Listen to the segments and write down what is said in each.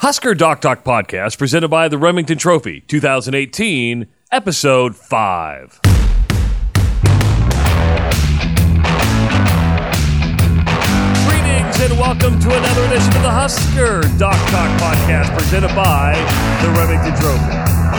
Husker Doc Talk Podcast, presented by the Remington Trophy, 2018, Episode 5. Greetings and welcome to another edition of the Husker Doc Talk Podcast, presented by the Remington Trophy.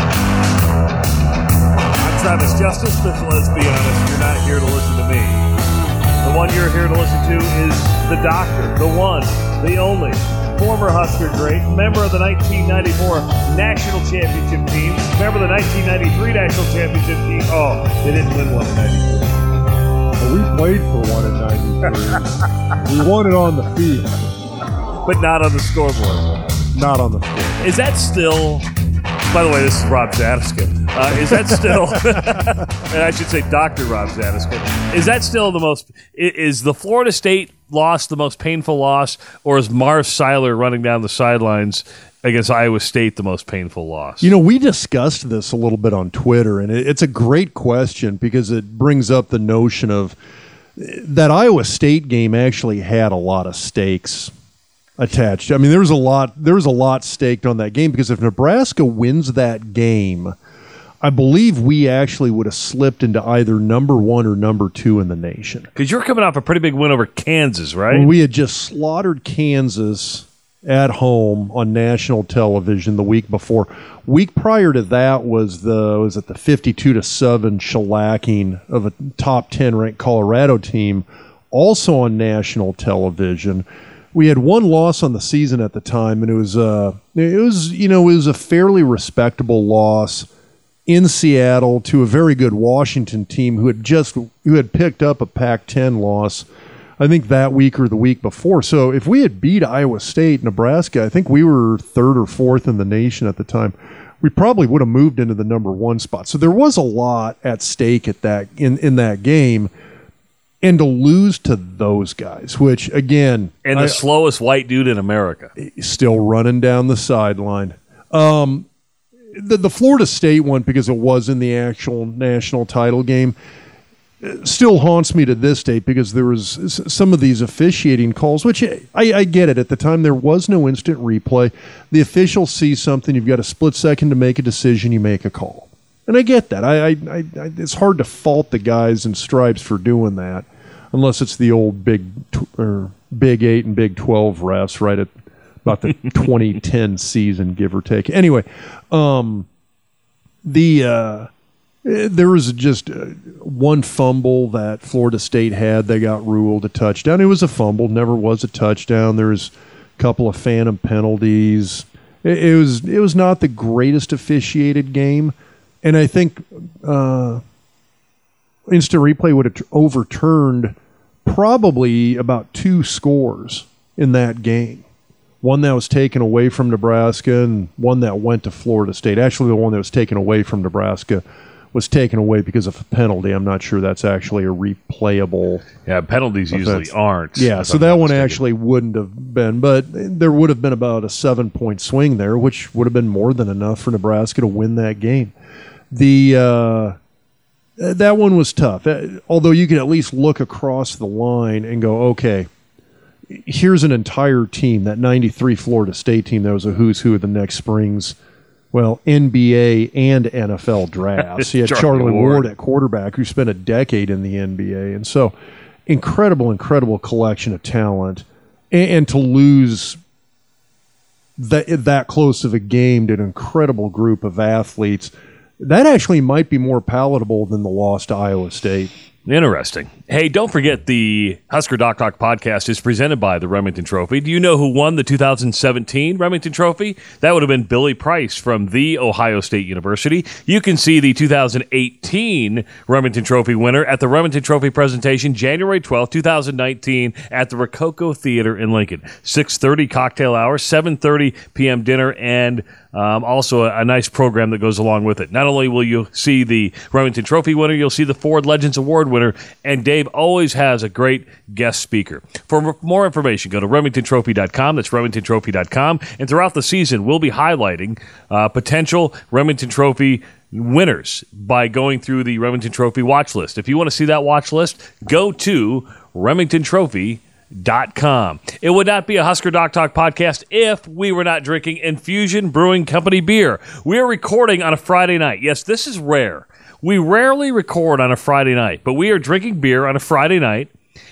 I'm Travis Justice, but let's be honest, you're not here to listen to me. The one you're here to listen to is the doctor, the one, the only, former Husker great, member of the 1994 National Championship team, member of the 1993 National Championship team. Oh, they didn't win one in 93. Well, we played for one in 93. We won it on the field. But not on the scoreboard. Not on the field. Is that still... By the way, this is Rob Zadiskin. Is that still... and I should say Dr. Rob Zadiskin. Is that still the most... Is the Florida State loss the most painful loss, or is Marv Seiler running down the sidelines against Iowa State the most painful loss? You know, we discussed this a little bit on Twitter, and it's a great question because it brings up the notion of that Iowa State game actually had a lot of stakes attached. I mean, there was a lot staked on that game because if Nebraska wins that game, I believe we actually would have slipped into either number 1 or number 2 in the nation. Because you're coming off a pretty big win over Kansas, right? We had just slaughtered Kansas at home on national television the week before. Week prior to that was the 52-7 shellacking of a top 10 ranked Colorado team, also on national television. We had one loss on the season at the time, and it was a fairly respectable loss in Seattle to a very good Washington team who had picked up a Pac-10 loss, I think that week or the week before. So if we had beat Iowa State, Nebraska, I think we were 3rd or 4th in the nation at the time. We probably would have moved into the number 1 spot. So there was a lot at stake at that in that game. And to lose to those guys, which, again... And the slowest white dude in America. Still running down the sideline. The Florida State one, because it was in the actual national title game, still haunts me to this day because there was some of these officiating calls, which I get it. At the time, there was no instant replay. The official sees something. You've got a split second to make a decision. You make a call. And I get that. It's hard to fault the guys in stripes for doing that, unless it's the old Big 8 and Big 12 refs right at about the 2010 season, give or take. Anyway, there was just one fumble that Florida State had. They got ruled a touchdown. It was a fumble, never was a touchdown. There was a couple of phantom penalties. It was not the greatest officiated game. And I think instant replay would have overturned probably about 2 scores in that game. One that was taken away from Nebraska and one that went to Florida State. Actually, the one that was taken away from Nebraska was taken away because of a penalty. I'm not sure that's actually a replayable. Yeah, penalties usually aren't. Yeah, so that one actually wouldn't have been. But there would have been about a 7-point swing there, which would have been more than enough for Nebraska to win that game. That one was tough, although you could at least look across the line and go, okay, here's an entire team, that 93 Florida State team that was a who's who of the next spring's, NBA and NFL drafts. You had Charlie Ward at quarterback, who spent a decade in the NBA. And so incredible collection of talent. And to lose that close of a game to an incredible group of athletes, that actually might be more palatable than the loss to Iowa State. Interesting. Hey, don't forget the Husker Doc Talk podcast is presented by the Remington Trophy. Do you know who won the 2017 Remington Trophy? That would have been Billy Price from The Ohio State University. You can see the 2018 Remington Trophy winner at the Remington Trophy presentation January 12th, 2019 at the Rococo Theater in Lincoln. 6:30 cocktail hour, 7:30 p.m. dinner, and also a nice program that goes along with it. Not only will you see the Remington Trophy winner, you'll see the Ford Legends Award winner, and Dave always has a great guest speaker. For more information, go to RemingtonTrophy.com. That's RemingtonTrophy.com. And throughout the season, we'll be highlighting potential Remington Trophy winners by going through the Remington Trophy watch list. If you want to see that watch list, go to RemingtonTrophy.com. It would not be a Husker Doc Talk podcast if we were not drinking Infusion Brewing Company beer. We are recording on a Friday night. Yes, this is rare. We rarely record on a Friday night, but we are drinking beer on a Friday night,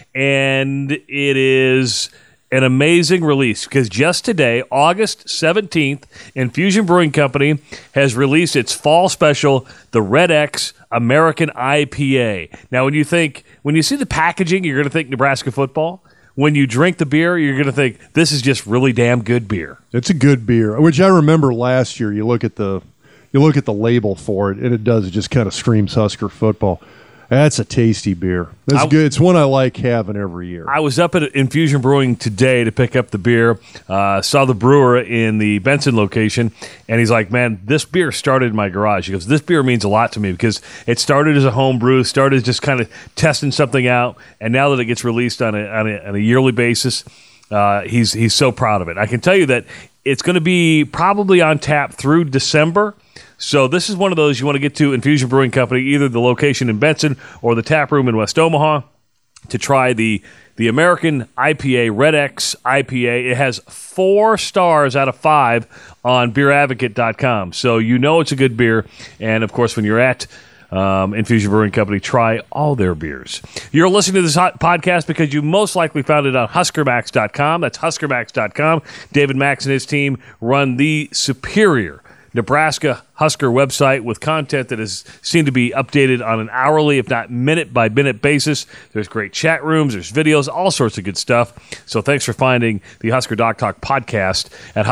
and it is an amazing release because just today, August 17th, Infusion Brewing Company has released its fall special, the Red X American IPA. Now, when you see the packaging, you're going to think Nebraska football. When you drink the beer, you're going to think this is just really damn good beer. It's a good beer, which I remember last year. You look at the label for it, and it just kind of screams Husker football. That's a tasty beer. That's good. It's one I like having every year. I was up at Infusion Brewing today to pick up the beer. Saw the brewer in the Benson location, and he's like, man, this beer started in my garage. He goes, this beer means a lot to me because it started as a home brew, started just kind of testing something out, and now that it gets released on a yearly basis, he's so proud of it. I can tell you that it's going to be probably on tap through December. So this is one of those you want to get to Infusion Brewing Company, either the location in Benson or the tap room in West Omaha, to try the American IPA, Red X IPA. It has 4 stars out of 5 on beeradvocate.com. So you know it's a good beer. And, of course, when you're at Infusion Brewing Company, try all their beers. You're listening to this podcast because you most likely found it on HuskerMax.com. That's HuskerMax.com. David Max and his team run the superior Nebraska Husker website with content that is seen to be updated on an hourly, if not minute-by-minute basis. There's great chat rooms, there's videos, all sorts of good stuff. So thanks for finding the Husker Doc Talk podcast at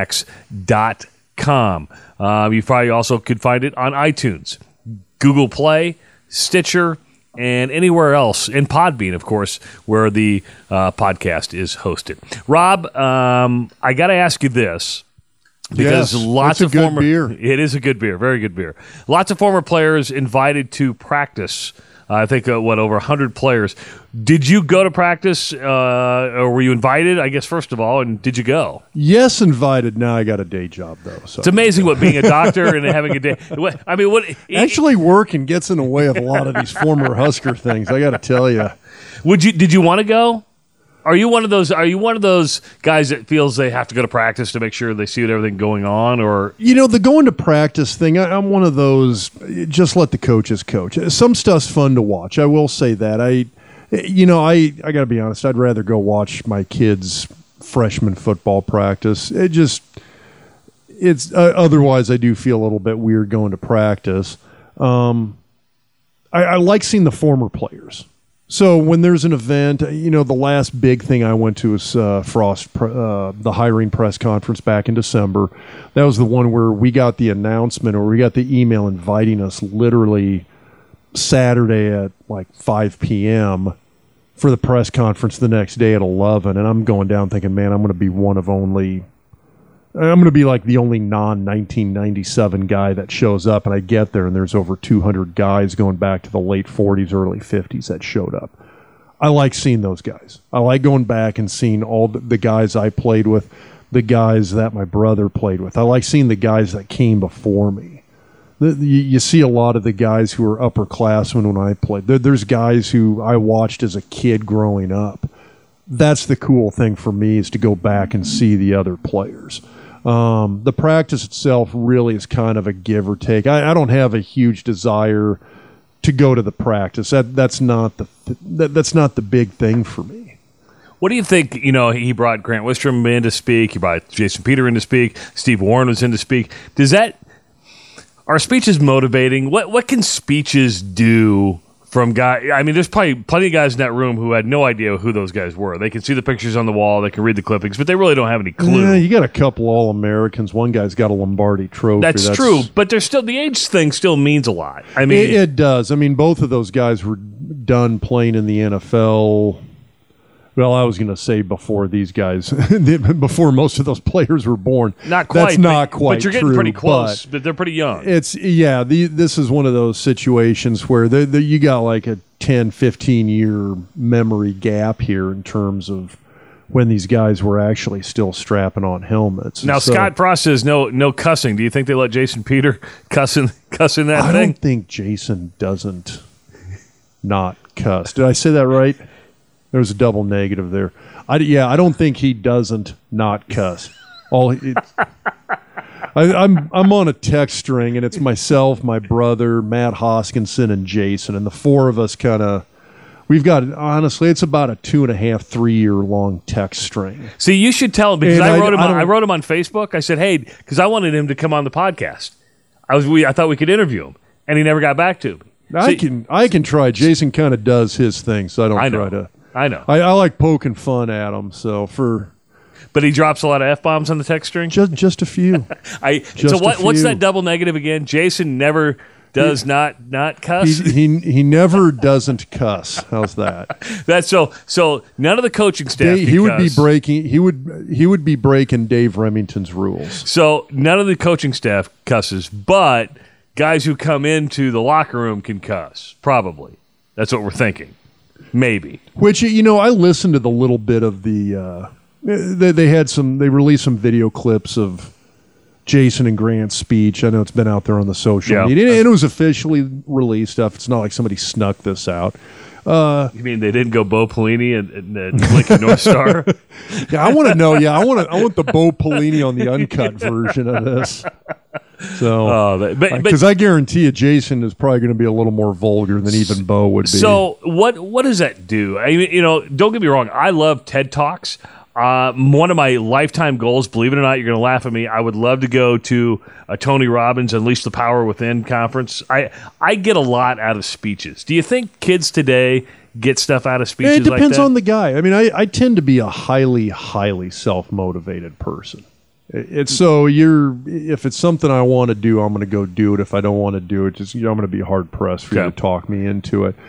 HuskerMax.com. You probably also could find it on iTunes, Google Play, Stitcher, and anywhere else, and Podbean, of course, where the podcast is hosted. Rob, I got to ask you this. Because lots of former beer. It is a good beer, very good beer. Lots of former players invited to practice. I think over 100 players. Did you go to practice, or were you invited? I guess first of all, and did you go? Yes, invited. Now I got a day job though. So. It's amazing what being a doctor and having a day. I mean, actually working gets in the way of a lot of these former Husker things. I got to tell you. Did you want to go? Are you one of those guys that feels they have to go to practice to make sure they see everything going on? Or the going to practice thing, I'm one of those, just let the coaches coach. Some stuff's fun to watch. I will say that. I got to be honest, I'd rather go watch my kids' freshman football practice. Otherwise I do feel a little bit weird going to practice. I like seeing the former players. So when there's an event, the last big thing I went to was Frost, the hiring press conference back in December. That was the one where we got the announcement, or we got the email inviting us literally Saturday at like 5 p.m. for the press conference the next day at 11. And I'm going down thinking, man, I'm going to be like the only non-1997 guy that shows up, and I get there, and there's over 200 guys going back to the late 40s, early 50s that showed up. I like seeing those guys. I like going back and seeing all the guys I played with, the guys that my brother played with. I like seeing the guys that came before me. You see a lot of the guys who were upperclassmen when I played. There's guys who I watched as a kid growing up. That's the cool thing for me, is to go back and see the other players. The practice itself really is kind of a give or take. I don't have a huge desire to go to the practice. That's not the big thing for me. What do you think? He brought Grant Wistrom in to speak. He brought Jason Peter in to speak. Steve Warren was in to speak. Are speeches motivating? What can speeches do? From guys, I mean, there's probably plenty of guys in that room who had no idea who those guys were. They can see the pictures on the wall, they can read the clippings, but they really don't have any clue. Yeah, you got a couple All-Americans. One guy's got a Lombardi trophy. That's true, but there's still the age thing still means a lot. I mean, it does. I mean, both of those guys were done playing in the NFL. Well, I was going to say before these guys, before most of those players were born. Not quite. That's not quite but you're getting true, pretty close, but they're pretty young. This is one of those situations where you got like a 10, 15-year memory gap here in terms of when these guys were actually still strapping on helmets. Now, Scott Frost says no cussing. Do you think they let Jason Peter cuss in that thing? I don't think Jason doesn't not cuss. Did I say that right? There was a double negative there. I don't think he doesn't not cuss. I'm on a text string, and it's myself, my brother, Matt Hoskinson, and Jason, and the four of us we've got, honestly, it's about a 2.5, 3 year long text string. See, you should tell him, because I wrote him on Facebook. I said, hey, because I wanted him to come on the podcast. I thought we could interview him, and he never got back to me. I can try. Jason kind of does his thing, so I don't try to. I know. I like poking fun at him, But he drops a lot of F-bombs on the text string? Just a few. What's that double negative again? Jason never does not cuss? He never doesn't cuss. How's that? That's so none of the coaching staff he would be breaking Dave Remington's rules. So none of the coaching staff cusses, but guys who come into the locker room can cuss. Probably. That's what we're thinking. Maybe. Which, I listened to the little bit of the they released some video clips of Jason and Grant's speech. I know it's been out there on the social media, and it was officially released stuff. It's not like somebody snuck this out. You mean they didn't go Bo Pelini and Lincoln North Star? Yeah, I want to know. Yeah, I want the Bo Pelini on the uncut version of this. So, because I guarantee you, Jason is probably going to be a little more vulgar than even Bo would be. So, what does that do? I mean, don't get me wrong. I love TED Talks. One of my lifetime goals, believe it or not, you're going to laugh at me, I would love to go to a Tony Robbins Unleash the Power Within conference. I get a lot out of speeches. Do you think kids today get stuff out of speeches like that? It depends on the guy. I mean, I tend to be a highly, highly self-motivated person. If it's something I want to do, I'm going to go do it. If I don't want to do it, I'm going to be hard-pressed for you to talk me into it.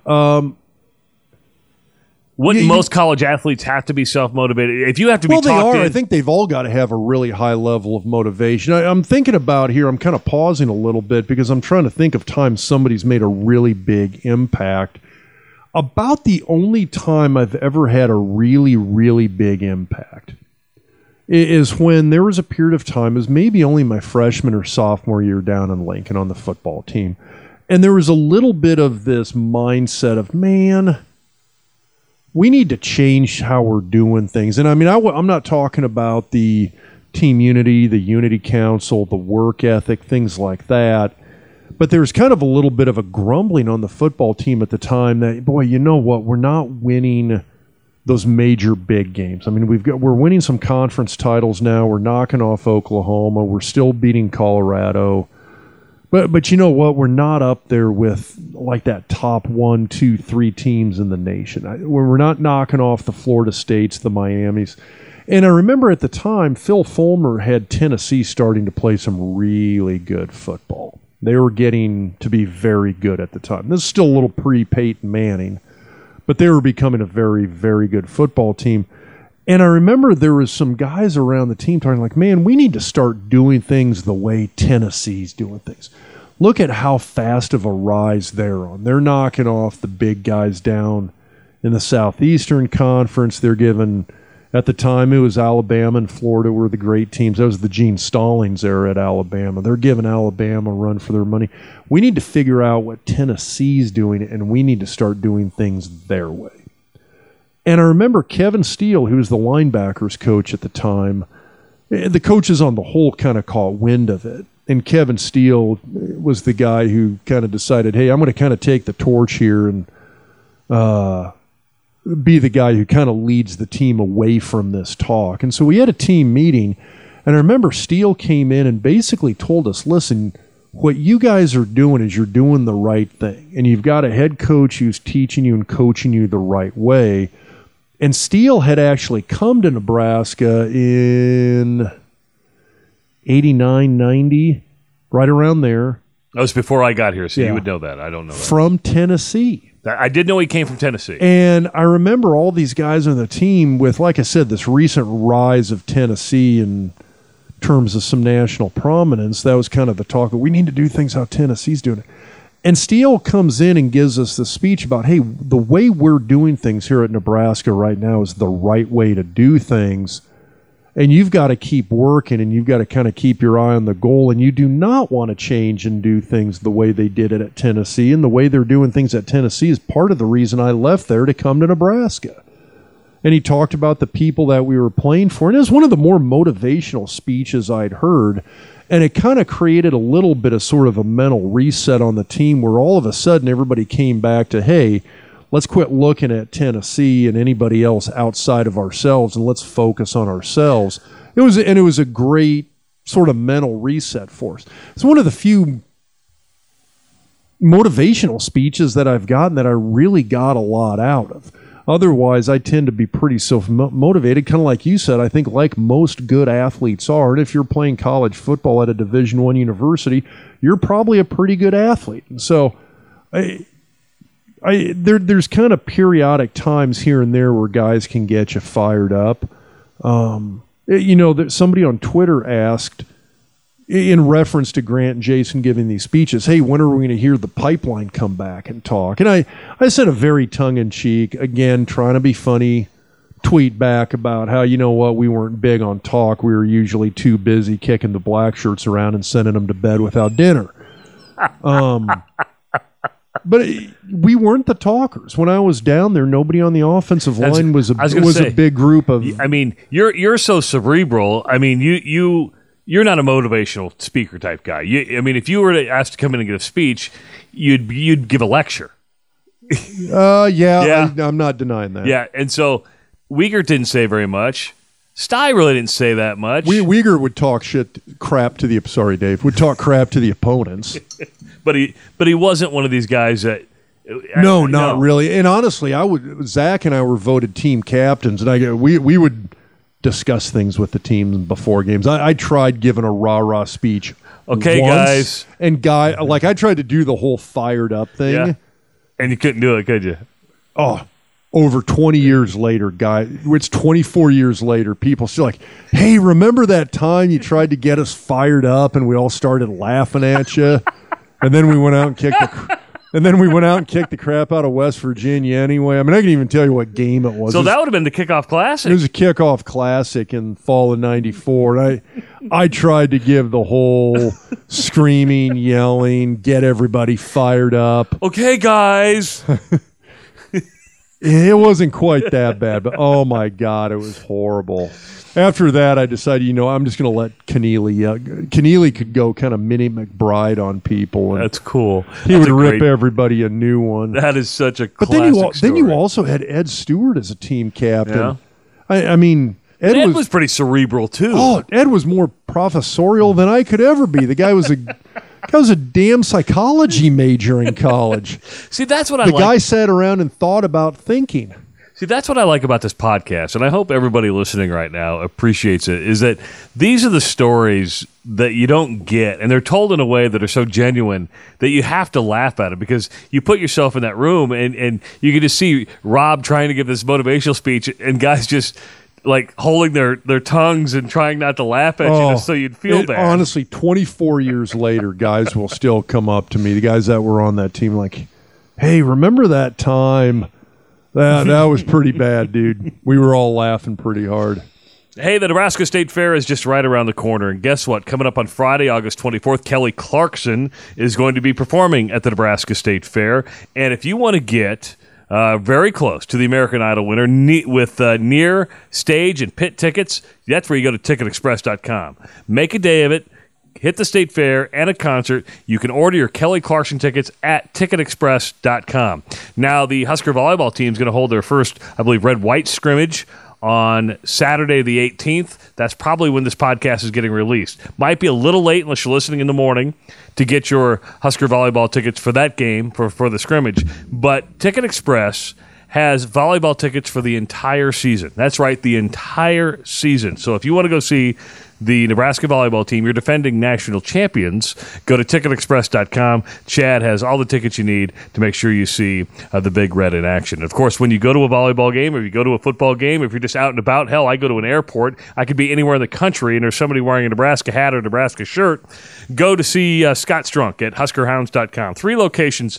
Wouldn't most college athletes have to be self-motivated? If you have to be talked in... Well, they are. I think they've all got to have a really high level of motivation. I'm thinking about here, I'm kind of pausing a little bit because I'm trying to think of times somebody's made a really big impact. About the only time I've ever had a really, really big impact is when there was a period of time, it was maybe only my freshman or sophomore year down in Lincoln on the football team. And there was a little bit of this mindset of, man, we need to change how we're doing things. And I mean, I'm not talking about the team unity, the unity council, the work ethic, things like that. But there was kind of a little bit of a grumbling on the football team at the time that, boy, you know what? We're not winning those major big games. I mean, we're winning some conference titles now. We're knocking off Oklahoma. We're still beating Colorado. But you know what? We're not up there with like that top 1, 2, 3 teams in the nation. We're not knocking off the Florida States, the Miamis. And I remember at the time, Phil Fulmer had Tennessee starting to play some really good football. They were getting to be very good at the time. This is still a little pre-Peyton Manning, but they were becoming a very, very good football team. And I remember there was some guys around the team talking like, man, we need to start doing things the way Tennessee's doing things. Look at how fast of a rise they're on. They're knocking off the big guys down in the Southeastern Conference. They're giving, at the time, it was Alabama and Florida were the great teams. That was the Gene Stallings era at Alabama. They're giving Alabama a run for their money. We need to figure out what Tennessee's doing, and we need to start doing things their way. And I remember Kevin Steele, who was the linebackers coach at the time, the coaches on the whole kind of caught wind of it. And Kevin Steele was the guy who kind of decided, hey, I'm going to kind of take the torch here and be the guy who kind of leads the team away from this talk. And so we had a team meeting, and I remember Steele came in and basically told us, listen, what you guys are doing is you're doing the right thing. And you've got a head coach who's teaching you and coaching you the right way. And Steele had actually come to Nebraska in 89, 90, right around there. That was before I got here, so you would know that. I don't know that. From Tennessee. I did know he came from Tennessee. And I remember all these guys on the team with, like I said, this recent rise of Tennessee in terms of some national prominence. That was kind of the talk that we need to do things how Tennessee's doing it. And Steele comes in and gives us the speech about, hey, the way we're doing things here at Nebraska right now is the right way to do things. And you've got to keep working, and you've got to kind of keep your eye on the goal, and you do not want to change and do things the way they did it at Tennessee. And the way they're doing things at Tennessee is part of the reason I left there to come to Nebraska. And he talked about the people that we were playing for. And it was one of the more motivational speeches I'd heard. And it kind of created a little bit of sort of a mental reset on the team where all of a sudden everybody came back to, hey, let's quit looking at Tennessee and anybody else outside of ourselves, and let's focus on ourselves. It was a great sort of mental reset for us. It's one of the few motivational speeches that I've gotten that I really got a lot out of. Otherwise, I tend to be pretty self-motivated, kind of like you said. I think like most good athletes are, and if you're playing college football at a Division I university, you're probably a pretty good athlete. And so there's kind of periodic times here and there where guys can get you fired up. Somebody on Twitter asked, in reference to Grant and Jason giving these speeches, hey, when are we going to hear the Pipeline come back and talk? And I said a very tongue-in-cheek, again, trying to be funny, tweet back about how, you know what, we weren't big on talk. We were usually too busy kicking the black shirts around and sending them to bed without dinner. But we weren't the talkers. When I was down there, nobody on the offensive line was a big group of. I mean, you're so cerebral. I mean, you're not a motivational speaker type guy. If you were asked to come in and give a speech, you'd give a lecture. Yeah. I'm not denying that. Yeah, and so Wiegert didn't say very much. Sty really didn't say that much. Wiegert would talk crap to the opponents. But he wasn't one of these guys that. No, not really. And honestly, Zach and I were voted team captains, and we would discuss things with the team before games. I tried giving a rah-rah speech. Okay, once, and I tried to do the whole fired up thing. Yeah. And you couldn't do it, could you? Oh, over 20 years later, it's 24 years later, people still like, hey, remember that time you tried to get us fired up and we all started laughing at you? And then we went out and kicked the crap out of West Virginia anyway. I mean, I can even tell you what game it was. So that would have been the kickoff classic. It was a kickoff classic in fall of '94. And I tried to give the whole screaming, yelling, get everybody fired up. Okay, guys. It wasn't quite that bad, but oh my God, it was horrible. After that, I decided, I'm just going to let Keneally. Keneally could go kind of Minnie McBride on people. That's cool. He would rip everybody a new one. That is such a classic But then you also had Ed Stewart as a team captain. Yeah. I mean, Ed was pretty cerebral too. Oh, Ed was more professorial than I could ever be. The guy was a damn psychology major in college. See, that's what The guy sat around and thought about thinking. See, that's what I like about this podcast, and I hope everybody listening right now appreciates it, is that these are the stories that you don't get, and they're told in a way that are so genuine that you have to laugh at it because you put yourself in that room, and you can just see Rob trying to give this motivational speech, and guys just like holding their tongues and trying not to laugh at you just so you'd feel bad. Honestly, 24 years later, guys will still come up to me, the guys that were on that team, like, hey, remember that time? That was pretty bad, dude. We were all laughing pretty hard. Hey, the Nebraska State Fair is just right around the corner. And guess what? Coming up on Friday, August 24th, Kelly Clarkson is going to be performing at the Nebraska State Fair. And if you want to get very close to the American Idol winner with near stage and pit tickets, that's where you go to ticketexpress.com. Make a day of it. Hit the State Fair and a concert. You can order your Kelly Clarkson tickets at ticketexpress.com. Now, the Husker volleyball team is going to hold their first, I believe, red-white scrimmage on Saturday the 18th. That's probably when this podcast is getting released. Might be a little late unless you're listening in the morning to get your Husker volleyball tickets for that game, for the scrimmage. But Ticket Express has volleyball tickets for the entire season. That's right, the entire season. So if you want to go see the Nebraska volleyball team, your defending national champions, go to ticketexpress.com. Chad has all the tickets you need to make sure you see the Big Red in action. Of course, when you go to a volleyball game, or you go to a football game, if you're just out and about, hell, I go to an airport, I could be anywhere in the country, and there's somebody wearing a Nebraska hat or Nebraska shirt, go to see Scott Strunk at huskerhounds.com. 3 locations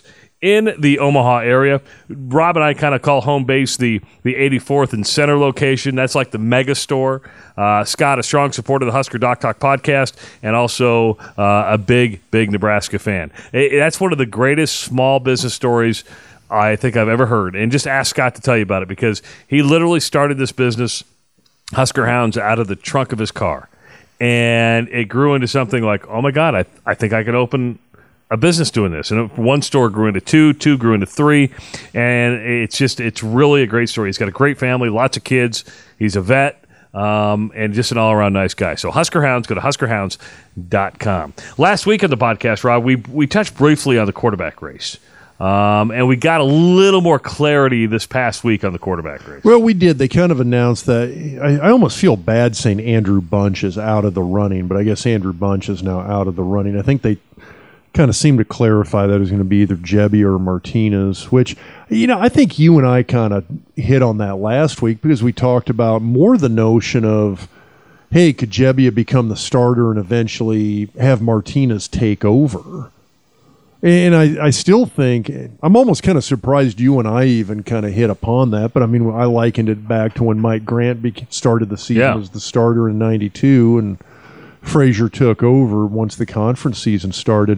in the Omaha area. Rob and I kind of call home base the 84th and Center location. That's like the mega store. Scott, a strong supporter of the Husker Doc Talk podcast, and also a big Nebraska fan. That's one of the greatest small business stories I think I've ever heard. And just ask Scott to tell you about it, because he literally started this business, Husker Hounds, out of the trunk of his car. And it grew into something like, oh my God, I think I could open a business doing this. And one store grew into two grew into three. And it's really a great story. He's got a great family, lots of kids. He's a vet, and just an all-around nice guy. So Husker Hounds, go to huskerhounds.com. Last week on the podcast, Rob, we touched briefly on the quarterback race. And we got a little more clarity this past week on the quarterback race. Well, we did. They kind of announced that. I almost feel bad saying Andrew Bunch is out of the running, but I guess Andrew Bunch is now out of the running. I think they kind of seemed to clarify that it was going to be either Gebbia or Martinez, which, I think you and I kind of hit on that last week, because we talked about more the notion of, hey, could Gebbia become the starter and eventually have Martinez take over? And I still think, I'm almost kind of surprised you and I even kind of hit upon that, but I mean, I likened it back to when Mike Grant started the season as the starter in 92, and Frazier took over once the conference season started.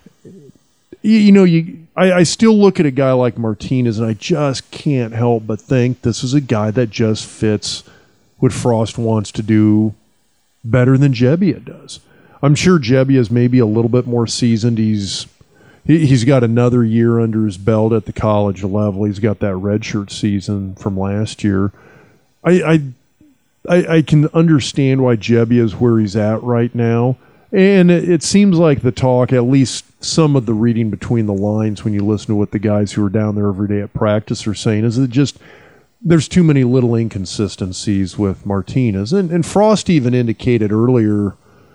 I still look at a guy like Martinez, and I just can't help but think this is a guy that just fits what Frost wants to do better than Gebbia does. I'm sure Gebbia is maybe a little bit more seasoned. He's got another year under his belt at the college level. He's got that redshirt season from last year. I can understand why Gebbia is where he's at right now. And it seems like the talk, at least some of the reading between the lines when you listen to what the guys who are down there every day at practice are saying, is that just there's too many little inconsistencies with Martinez. And Frost even indicated earlier,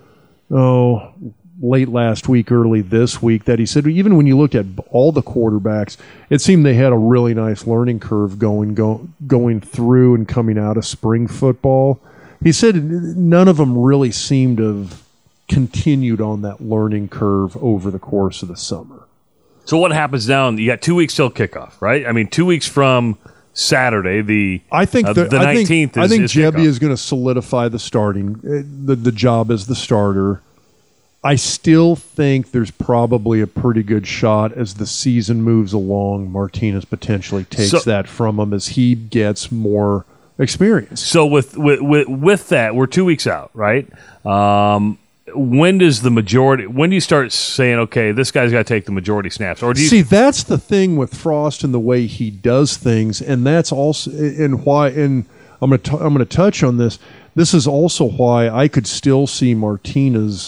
late last week, early this week, that he said even when you looked at all the quarterbacks, it seemed they had a really nice learning curve going through and coming out of spring football. He said none of them really seemed to have continued on that learning curve over the course of the summer. So what happens now? You got 2 weeks till kickoff, right? I mean, 2 weeks from Saturday, the 19th. I think Gebbia kickoff. is going to solidify the job as the starter. I still think there's probably a pretty good shot as the season moves along, Martinez potentially takes that from him as he gets more experience. So with that, we're 2 weeks out, right? When do you start saying, okay, this guy's got to take the majority snaps? Or do you see? That's the thing with Frost and the way he does things, and that's also why. And I'm going to touch on this. This is also why I could still see Martinez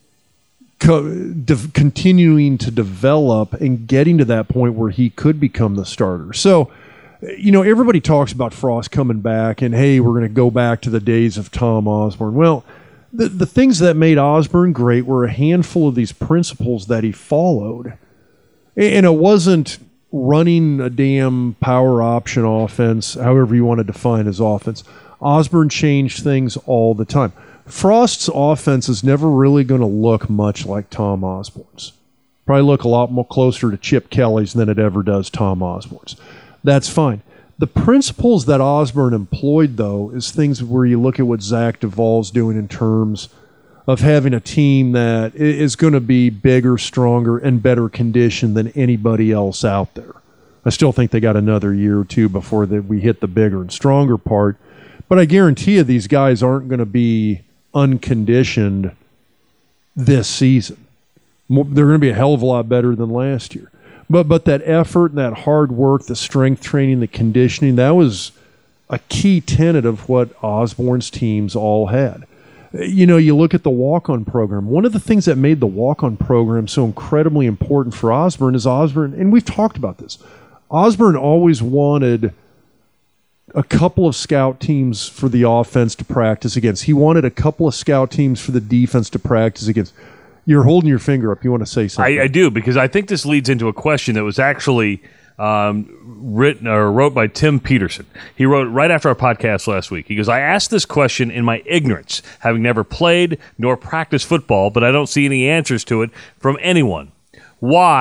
continuing to develop and getting to that point where he could become the starter. So, everybody talks about Frost coming back and, hey, we're going to go back to the days of Tom Osborne. Well, the things that made Osborne great were a handful of these principles that he followed. And it wasn't running a damn power option offense, however you want to define his offense. Osborne changed things all the time. Frost's offense is never really going to look much like Tom Osborne's. Probably look a lot more closer to Chip Kelly's than it ever does Tom Osborne's. That's fine. The principles that Osborne employed, though, is things where you look at what Zach Duvall's doing in terms of having a team that is going to be bigger, stronger, and better conditioned than anybody else out there. I still think they got another year or two before we hit the bigger and stronger part. But I guarantee you these guys aren't going to be unconditioned this season. They're going to be a hell of a lot better than last year. But that effort and that hard work, the strength training, the conditioning, that was a key tenet of what Osborne's teams all had. You look at the walk-on program. One of the things that made the walk-on program so incredibly important for Osborne is Osborne, and we've talked about this, Osborne always wanted a couple of scout teams for the offense to practice against. He wanted a couple of scout teams for the defense to practice against. You're holding your finger up. You want to say something? I do, because I think this leads into a question that was actually wrote by Tim Peterson. He wrote right after our podcast last week. He goes, I asked this question in my ignorance, having never played nor practiced football, but I don't see any answers to it from anyone. Why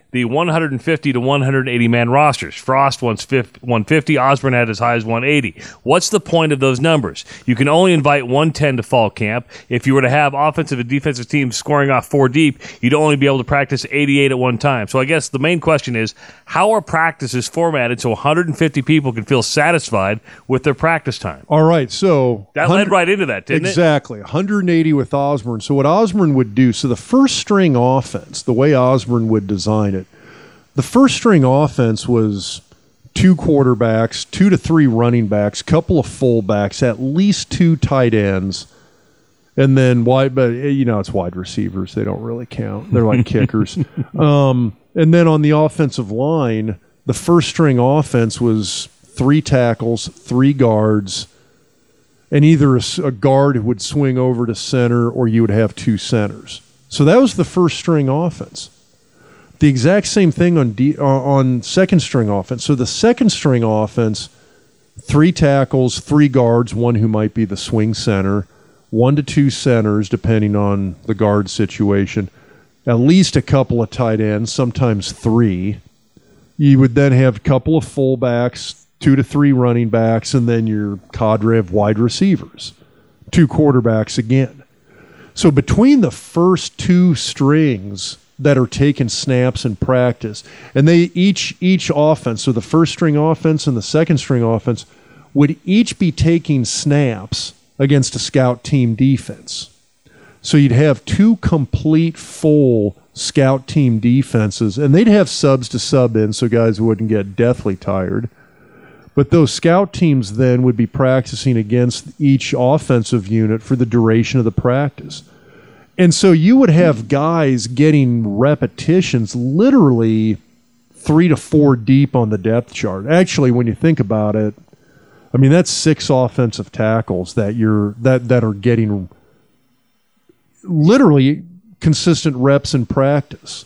the 150 to 180 man rosters. Frost wants 150. Osborne had as high as 180. What's the point of those numbers? You can only invite 110 to fall camp. If you were to have offensive and defensive teams scoring off 4 deep, you'd only be able to practice 88 at one time. So I guess the main question is, how are practices formatted so 150 people can feel satisfied with their practice time? All right, so that led right into that, didn't it? Exactly. 180 with Osborne. So what Osborne would do, so the first string offense, the way Osborne would design it, the first string offense was 2 quarterbacks, 2 to 3 running backs, couple of fullbacks, at least 2 tight ends, and then it's wide receivers. They don't really count. They're like kickers. And then on the offensive line, the first string offense was 3 tackles, 3 guards, and either a guard would swing over to center or you would have 2 centers. So that was the first string offense. The exact same thing on second string offense. So the second string offense, 3 tackles, 3 guards, 1 who might be the swing center, 1 to 2 centers depending on the guard situation, at least a couple of tight ends, sometimes 3. You would then have a couple of fullbacks, 2 to 3 running backs, and then your cadre of wide receivers, 2 quarterbacks again. So between the first 2 strings that are taking snaps in practice, and they each offense, so the first string offense and the second string offense, would each be taking snaps against a scout team defense. So you'd have 2 complete full scout team defenses, and they'd have subs to sub in so guys wouldn't get deathly tired. But those scout teams then would be practicing against each offensive unit for the duration of the practice. And so you would have guys getting repetitions literally 3 to 4 deep on the depth chart. Actually, when you think about it, I mean, that's 6 offensive tackles that are getting literally consistent reps in practice.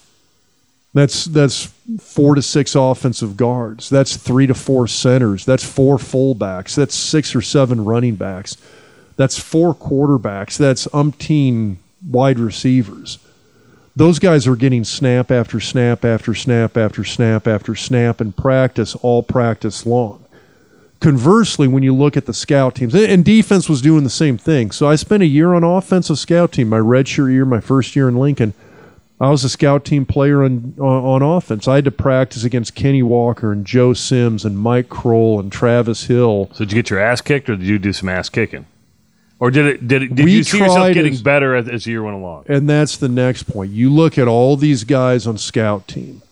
That's 4 to 6 offensive guards. That's 3 to 4 centers. That's 4 fullbacks. That's 6 or 7 running backs. That's 4 quarterbacks. That's umpteen wide receivers. Those guys are getting snap after snap after snap after snap after snap in practice, all practice long. Conversely, when you look at the scout teams, and defense was doing the same thing. So I spent a year on offensive scout team, my redshirt year, my first year in Lincoln. I was a scout team player on offense. I had to practice against Kenny Walker and Joe Sims and Mike Kroll and Travis Hill. So did you get your ass kicked, or did you do some ass kicking? Or did you see yourself getting better as the year went along? And that's the next point. You look at all these guys on scout team,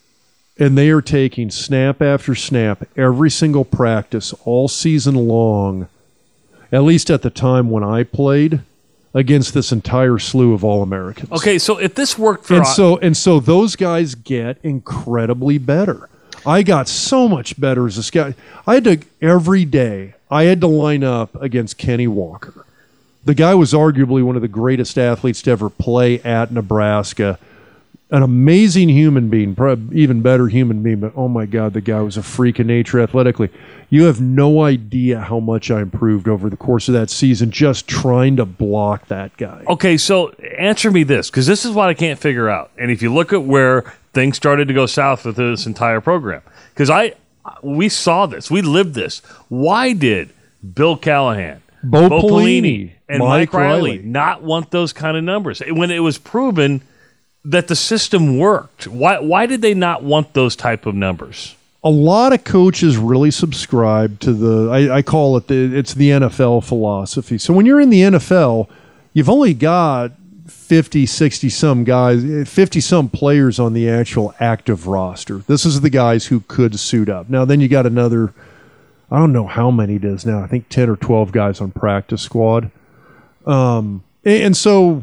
and they are taking snap after snap, every single practice, all season long, at least at the time when I played, against this entire slew of All-Americans. Okay, so if this worked for... And so those guys get incredibly better. I got so much better as a scout. Every day, I had to line up against Kenny Walker. The guy was arguably one of the greatest athletes to ever play at Nebraska. An amazing human being, probably even better human being, but oh my God, the guy was a freak of nature athletically. You have no idea how much I improved over the course of that season just trying to block that guy. Okay, so answer me this, because this is what I can't figure out. And if you look at where things started to go south with this entire program, because we saw this, we lived this. Why did Bill Callahan, Bo Pelini, and Mike Riley not want those kind of numbers when it was proven that the system worked? Why did they not want those type of numbers? A lot of coaches really subscribe to I call it it's the NFL philosophy. So when you're in the NFL, you've only got 50, 60 some guys, 50 some players on the actual active roster. This is the guys who could suit up. Now then you got another, I don't know how many it is now. I think 10 or 12 guys on practice squad. And so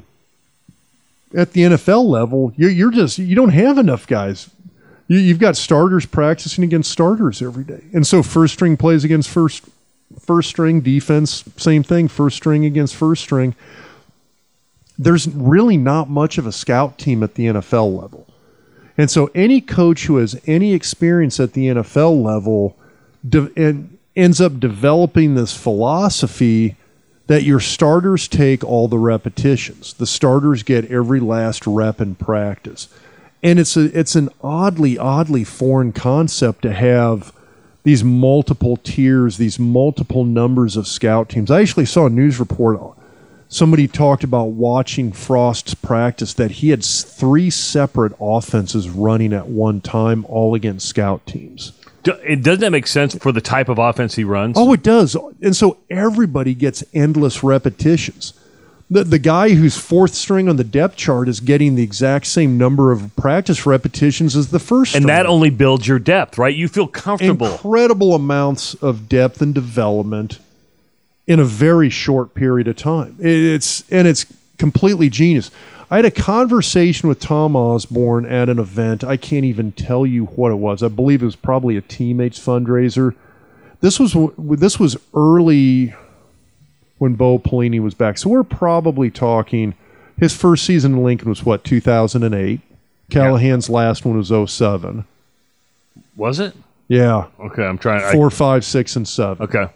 at the NFL level, you don't have enough guys. You've got starters practicing against starters every day. And so first string plays against first string, defense, same thing, first string against first string. There's really not much of a scout team at the NFL level. And so any coach who has any experience at the NFL level ends up developing this philosophy that your starters take all the repetitions. The starters get every last rep in practice. And it's an oddly foreign concept to have these multiple tiers, these multiple numbers of scout teams. I actually saw a news report. Somebody talked about watching Frost's practice that he had 3 separate offenses running at one time, all against scout teams. Doesn't that make sense for the type of offense he runs? Oh, it does. And so everybody gets endless repetitions. The guy who's 4th string on the depth chart is getting the exact same number of practice repetitions as the first string. And that only builds your depth, right? You feel comfortable. Incredible amounts of depth and development in a very short period of time. It's completely genius. I had a conversation with Tom Osborne at an event. I can't even tell you what it was. I believe it was probably a teammates fundraiser. This was early when Bo Pelini was back. So we're probably talking, his first season in Lincoln was 2008. Callahan's last one was 2007. Was it? Yeah. Okay, I'm trying. 4, 5, 6, and 7. Okay.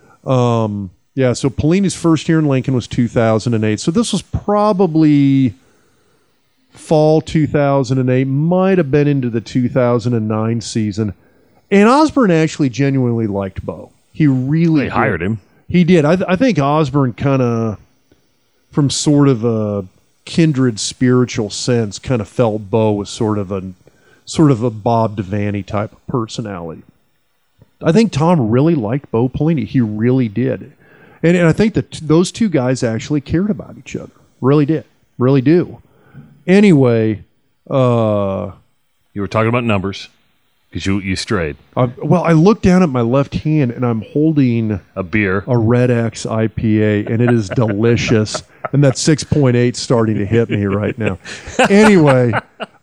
Yeah, so Pelini's first year in Lincoln was 2008. So this was probably fall 2008, might have been into the 2009 season. And Osborne actually genuinely liked Bo. He really hired him. He did. I think Osborne kind of, from sort of a kindred spiritual sense, kind of felt Bo was sort of a Bob Devaney type of personality. I think Tom really liked Bo Pelini. He really did. And I think that those two guys actually cared about each other. Really did. Really do. Anyway. You were talking about numbers because you strayed. Well, I looked down at my left hand and I'm holding a beer, a Red X IPA, and it is delicious. And that 6.8 starting to hit me right now. Anyway,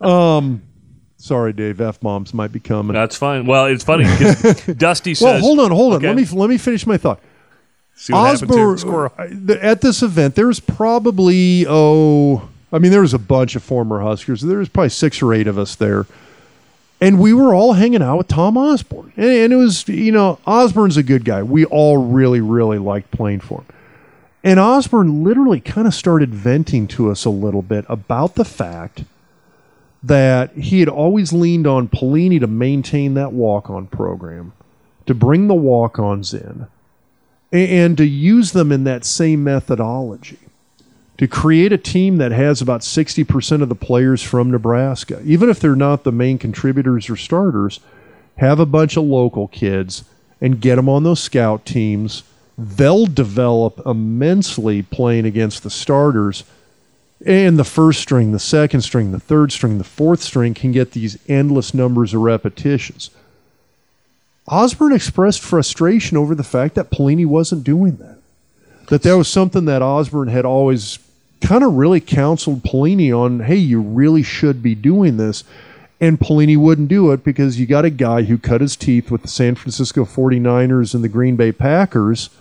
sorry, Dave. F-bombs might be coming. That's fine. Well, it's funny because Dusty says... Well, hold on. Okay. Let me finish my thought. See what happens here, squirrel. At this event, there was probably, there was a bunch of former Huskers. There was probably 6 or 8 of us there. And we were all hanging out with Tom Osborne. And it was, Osborne's a good guy. We all really, really liked playing for him. And Osborne literally kind of started venting to us a little bit about the fact that he had always leaned on Pelini to maintain that walk-on program, to bring the walk-ons in, and to use them in that same methodology, to create a team that has about 60% of the players from Nebraska. Even if they're not the main contributors or starters, have a bunch of local kids and get them on those scout teams. They'll develop immensely playing against the starters. And the first string, the second string, the third string, the fourth string can get these endless numbers of repetitions. Osborne expressed frustration over the fact that Pelini wasn't doing that. That was something that Osborne had always kind of really counseled Pelini on, hey, you really should be doing this. And Pelini wouldn't do it because you got a guy who cut his teeth with the San Francisco 49ers and the Green Bay Packers,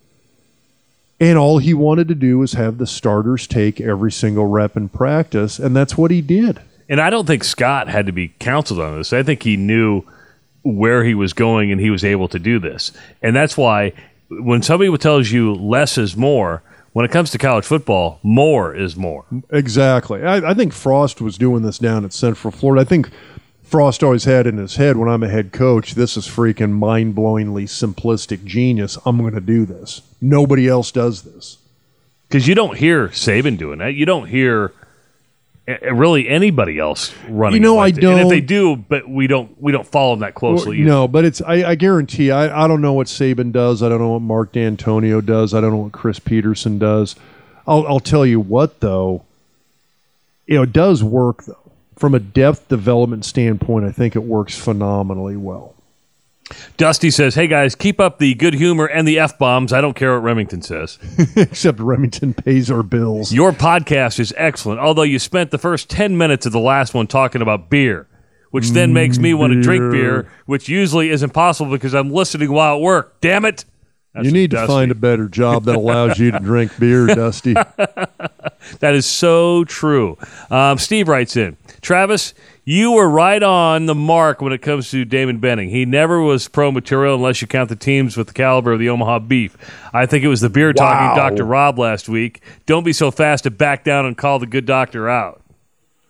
and all he wanted to do was have the starters take every single rep in practice, and that's what he did. And I don't think Scott had to be counseled on this. I think he knew where he was going, and he was able to do this. And that's why when somebody tells you less is more, when it comes to college football, more is more. Exactly. I think Frost was doing this down at Central Florida. I think Frost always had in his head, when I'm a head coach, this is freaking mind-blowingly simplistic genius. I'm going to do this. Nobody else does this. Because you don't hear Saban doing that. You don't hear really anybody else running. I don't. And if they do, but we don't follow them that closely. No, but it's I guarantee. I don't know what Saban does. I don't know what Mark D'Antonio does. I don't know what Chris Peterson does. I'll tell you what, though. It does work, though. From a depth development standpoint, I think it works phenomenally well. Dusty says, hey, guys, keep up the good humor and the F-bombs. I don't care what Remington says. Except Remington pays our bills. Your podcast is excellent, although you spent the first 10 minutes of the last one talking about beer, which then makes me want to drink beer, which usually isn't possible because I'm listening while at work. Damn it. That's you need to find a better job that allows you to drink beer, Dusty. That is so true. Steve writes in, Travis, you were right on the mark when it comes to Damon Benning. He never was pro material unless you count the teams with the caliber of the Omaha Beef. I think it was the beer talking Dr. Rob last week. Don't be so fast to back down and call the good doctor out.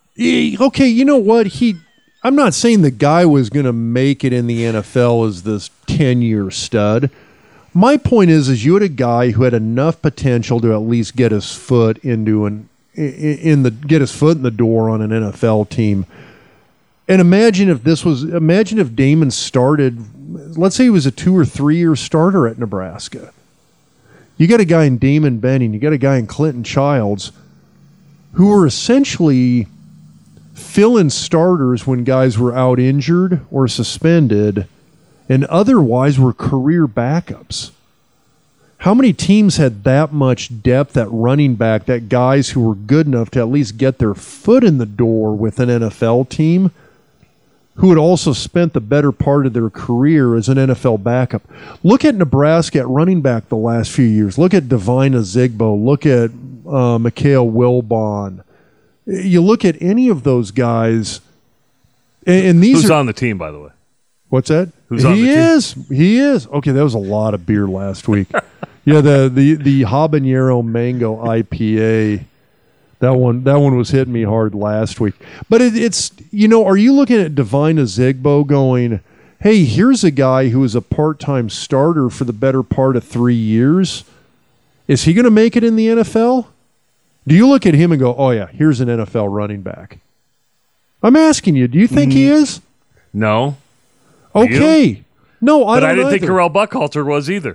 Okay, you know what? I'm not saying the guy was going to make it in the NFL as this 10-year stud. My point is you had a guy who had enough potential to at least get his foot into get his foot in the door on an NFL team. And imagine if Damon started, let's say he was a 2 or 3 year starter at Nebraska. You got a guy in Damon Benning, you got a guy in Clinton Childs, who were essentially fill-in starters when guys were out injured or suspended, and otherwise were career backups. How many teams had that much depth at running back, that guys who were good enough to at least get their foot in the door with an NFL team, who had also spent the better part of their career as an NFL backup? Look at Nebraska at running back the last few years. Look at Devine Ozigbo. Look at Mikhail Wilbon. You look at any of those guys, and these Who's on the team, by the way? What's that? Who's on the team? He is. Okay, that was a lot of beer last week. Yeah, the habanero mango IPA. That one was hitting me hard last week. But it's are you looking at Devine Ozigbo going, hey, here's a guy who was a part-time starter for the better part of 3 years. Is he going to make it in the NFL? Do you look at him and go, oh, yeah, here's an NFL running back? I'm asking you, do you think he is? No. Okay. No, I don't. But I didn't either. think Corral Buckhalter was either.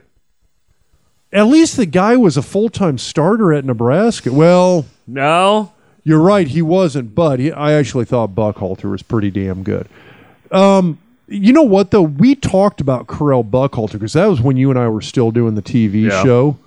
At least the guy was a full-time starter at Nebraska. Well, no. You're right, he wasn't, but I actually thought Buckhalter was pretty damn good. You know what, though? We talked about Corral Buckhalter because that was when you and I were still doing the TV show.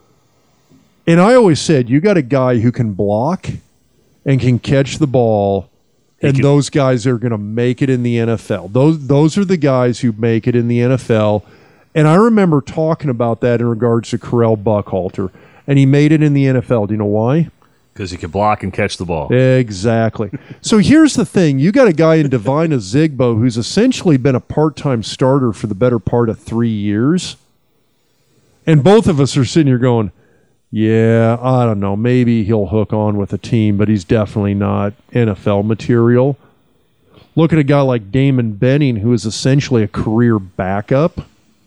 And I always said, you got a guy who can block and can catch the ball, those guys are going to make it in the NFL. Those are the guys who make it in the NFL. And I remember talking about that in regards to Corral Buckhalter. And he made it in the NFL. Do you know why? Because he can block and catch the ball. Exactly. So here's the thing. You got a guy in Devine Ozigbo who's essentially been a part-time starter for the better part of 3 years. And both of us are sitting here going, yeah, I don't know. Maybe he'll hook on with a team, but he's definitely not NFL material. Look at a guy like Damon Benning, who is essentially a career backup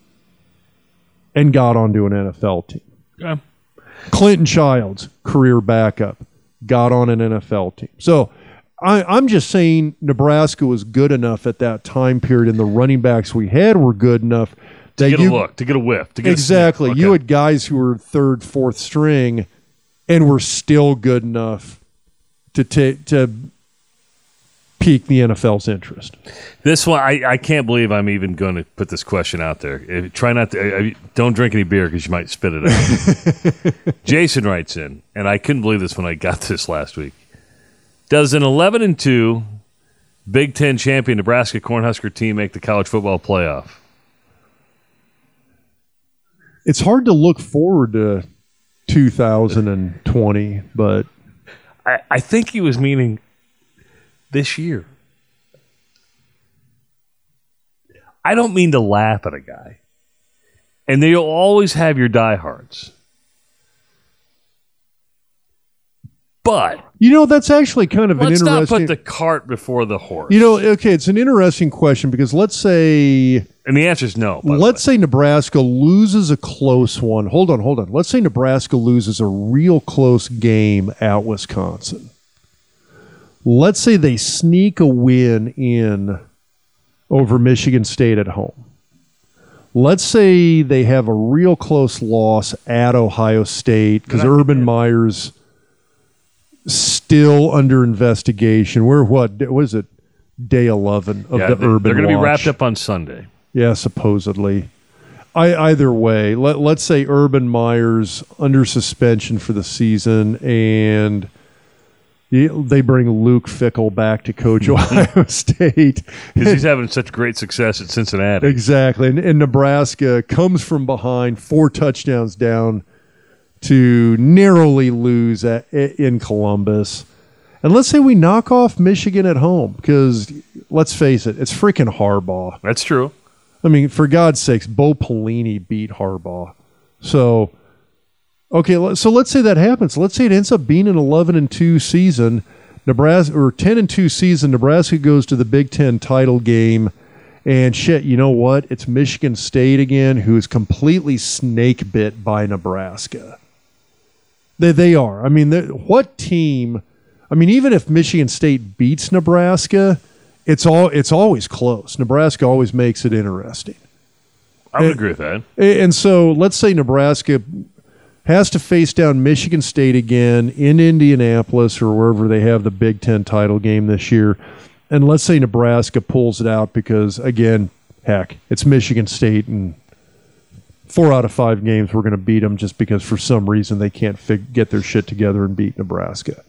and got onto an NFL team. Yeah. Clinton Childs, career backup, got on an NFL team. So I'm just saying Nebraska was good enough at that time period, and the running backs we had were good enough to get a look, to get a whiff. To get exactly. A okay. You had guys who were third, fourth string and were still good enough to pique the NFL's interest. This one, I can't believe I'm even going to put this question out there. Try not to. Don't drink any beer because you might spit it out. Jason writes in, and I couldn't believe this when I got this last week. Does an 11-2 Big Ten champion Nebraska Cornhusker team make the college football playoff? It's hard to look forward to 2020, but I think he was meaning this year. I don't mean to laugh at a guy. And they'll always have your diehards. But that's actually kind of an interesting. Let's not put the cart before the horse. Okay, it's an interesting question because let's say, and the answer is no. Let's say Nebraska loses a close one. Hold on. Let's say Nebraska loses a real close game at Wisconsin. Let's say they sneak a win in over Michigan State at home. Let's say they have a real close loss at Ohio State because Urban Meyer's still under investigation. We're what is it? Day 11 of the Urban Watch. They're going to be wrapped up on Sunday. Yeah, supposedly. Either way, let's say Urban Meyer's under suspension for the season and they bring Luke Fickell back to coach Ohio State. Because he's having such great success at Cincinnati. Exactly. And Nebraska comes from behind, 4 touchdowns down to narrowly lose in Columbus. And let's say we knock off Michigan at home because, let's face it, it's freaking Harbaugh. That's true. I mean, for God's sakes, Bo Pelini beat Harbaugh. So, okay, so let's say that happens. Let's say it ends up being an 11-2 season. Nebraska, or 10-2 season, Nebraska goes to the Big Ten title game, and shit, you know what? It's Michigan State again, who is completely snake bit by Nebraska. They are. I mean, what team? I mean, even if Michigan State beats Nebraska, it's always close. Nebraska always makes it interesting. I would agree with that. And so let's say Nebraska has to face down Michigan State again in Indianapolis or wherever they have the Big Ten title game this year. And let's say Nebraska pulls it out because, again, heck, it's Michigan State, and 4 out of 5 games we're going to beat them just because for some reason they can't get their shit together and beat Nebraska.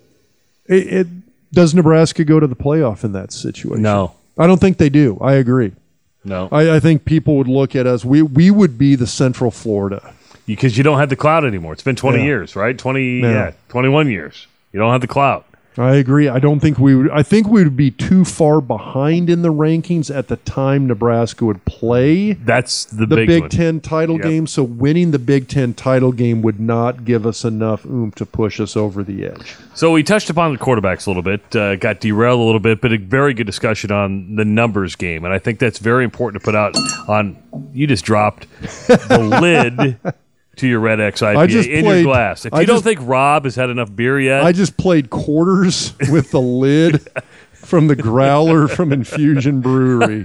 Does Nebraska go to the playoff in that situation? No. I don't think they do. I agree. No. I think people would look at us. We would be the Central Florida. Because you don't have the clout anymore. It's been 20 years, right? 21 years. You don't have the clout. I agree. I don't think we would. I think we would be too far behind in the rankings at the time Nebraska would play. That's the Big one. Ten title game. So winning the Big Ten title game would not give us enough oomph to push us over the edge. So we touched upon the quarterbacks a little bit, got derailed a little bit, but a very good discussion on the numbers game. And I think that's very important to put out on. You just dropped the lid to your Red X IPA in your glass. If you don't think Rob has had enough beer yet. I just played quarters with the lid from the growler from Infusion Brewery.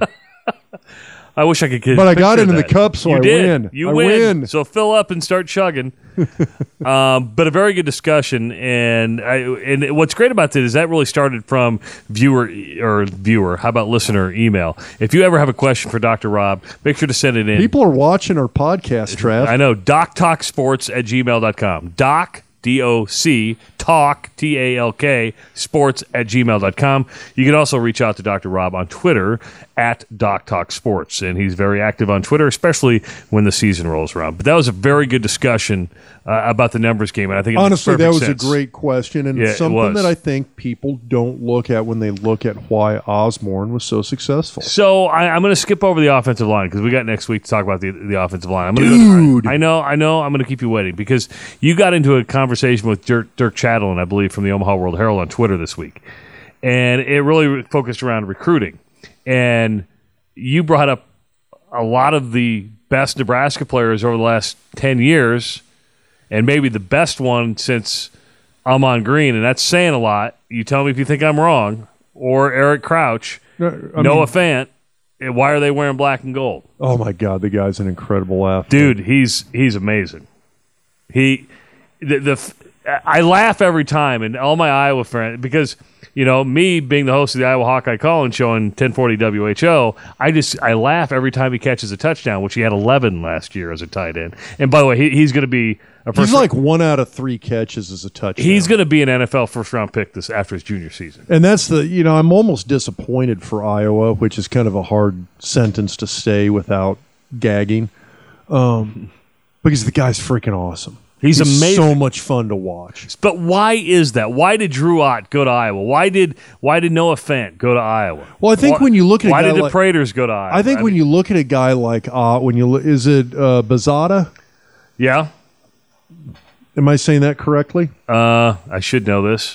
I wish I could get. But I got it in the cup, so I win. You win. So fill up and start chugging. But a very good discussion, and what's great about that is that really started from viewer. How about listener email? If you ever have a question for Dr. Rob, make sure to send it in. People are watching our podcast, Trav. I know. DocTalkSports@gmail.com. Doc. DOC, talk, TALK, sports@gmail.com. You can also reach out to Dr. Rob on Twitter @DocTalkSports, and he's very active on Twitter, especially when the season rolls around. But that was a very good discussion about the numbers game, and I think it honestly, that was sense. a great question, and it's something that I think people don't look at when they look at why Osborne was so successful. So I'm going to skip over the offensive line because we got next week to talk about the offensive line. I know. I'm going to keep you waiting because you got into a conversation with Dirk Chatelain, I believe, from the Omaha World Herald on Twitter this week, and it really focused around recruiting. And you brought up a lot of the best Nebraska players over the last 10 years, and maybe the best one since Ahman Green, and that's saying a lot. You tell me if you think I'm wrong, or Eric Crouch, Noah Fant. Why are they wearing black and gold? Oh my God, the guy's an incredible athlete, dude. He's amazing. I laugh every time, and all my Iowa friends, because me being the host of the Iowa Hawkeye Call-In Show on 1040 WHO, I laugh every time he catches a touchdown, which he had 11 last year as a tight end. And by the way, he's going to be he's like 1 out of 3 catches as a touchdown. He's going to be an NFL first-round pick after his junior season. And that's I'm almost disappointed for Iowa, which is kind of a hard sentence to say without gagging, because the guy's freaking awesome. He's amazing. So much fun to watch. But why is that? Why did Drew Ott go to Iowa? Why did Noah Fant go to Iowa? Well, I think when you look at why did the Praetors go to Iowa? I think when you look at a guy like is it Bazada? Yeah. Am I saying that correctly? I should know this.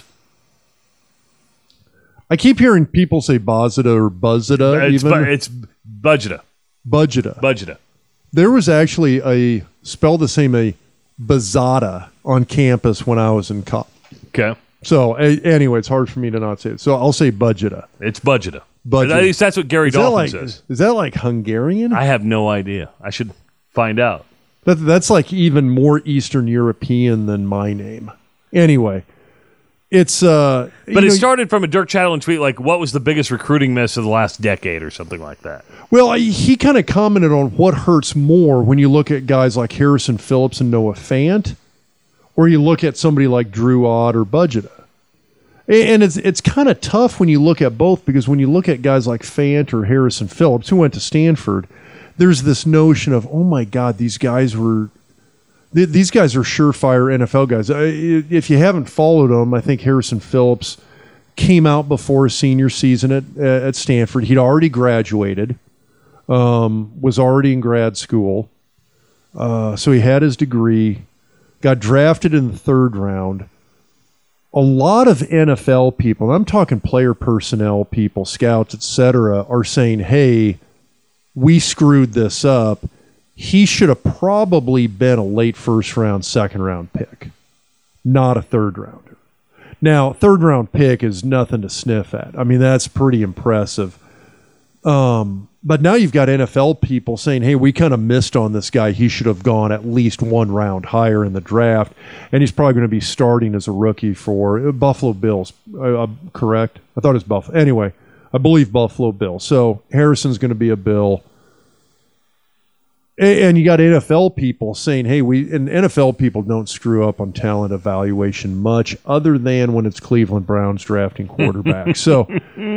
I keep hearing people say Bazada or Buzzada. It's Budgeta. Budgeta. There was actually spelled the same Bazada on campus when I was in college. Okay. So anyway, it's hard for me to not say it. So I'll say Budgeta. It's Budgeta. At least that's what Gary Dolphin says. Is that like Hungarian? I have no idea. I should find out. That's like even more Eastern European than my name. Anyway, it's but it started from a Dirk Chatelain tweet, like, what was the biggest recruiting miss of the last decade or something like that. Well, he kind of commented on what hurts more when you look at guys like Harrison Phillips and Noah Fant, or you look at somebody like Drew Ott or Budgeta. And it's kind of tough when you look at both, because when you look at guys like Fant or Harrison Phillips, who went to Stanford, there's this notion of, oh my God, these guys are surefire NFL guys. If you haven't followed them, I think Harrison Phillips came out before his senior season at Stanford. He'd already graduated, was already in grad school, so he had his degree, got drafted in the 3rd round, a lot of NFL people, and I'm talking player personnel people, scouts, etc., are saying, hey, we screwed this up. He should have probably been a late first round, second round pick, not a third rounder. Now, third round pick is nothing to sniff at. I mean, that's pretty impressive. But now you've got NFL people saying, hey, we kind of missed on this guy. He should have gone at least one round higher in the draft, and he's probably going to be starting as a rookie for Buffalo Bills. Correct? I thought it was Buffalo. Anyway, I believe Buffalo Bills. So Harrison's going to be a Bill. And you got NFL people saying, hey, and NFL people don't screw up on talent evaluation much other than when it's Cleveland Browns drafting quarterbacks. So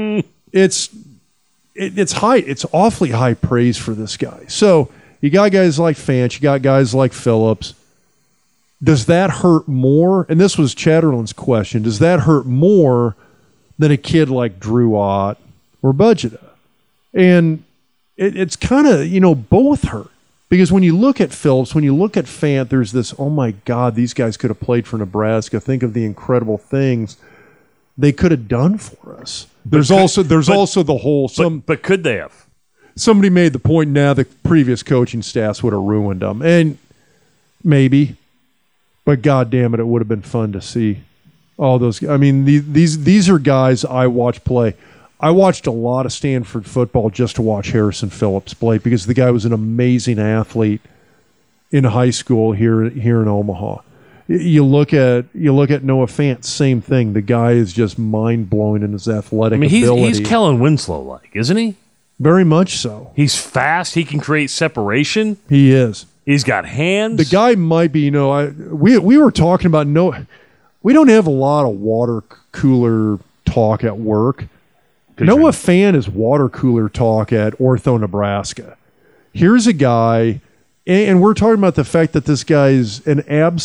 it's high. It's awfully high praise for this guy. So you got guys like Fant, you got guys like Phillips. Does that hurt more? And this was Chatterland's question. Does that hurt more than a kid like Drew Ott or Budgeta? And it's kind of, both hurt. Because when you look at Phillips, when you look at Fant, there's this, oh my God, these guys could have played for Nebraska. Think of the incredible things they could have done for us. There's also the whole but could they have? Somebody made the point now the previous coaching staffs would have ruined them. And maybe. But God damn it, it would have been fun to see all those. I mean, these are guys I watch play. I watched a lot of Stanford football just to watch Harrison Phillips play because the guy was an amazing athlete in high school here in Omaha. You look at Noah Fant, same thing. The guy is just mind-blowing in his athletic ability. He's Kellen Winslow-like, isn't he? Very much so. He's fast. He can create separation. He is. He's got hands. The guy might be, we were talking about we don't have a lot of water cooler talk at work. Noah Fant is water cooler talk at Ortho, Nebraska. Here's a guy, and we're talking about the fact that this guy is he's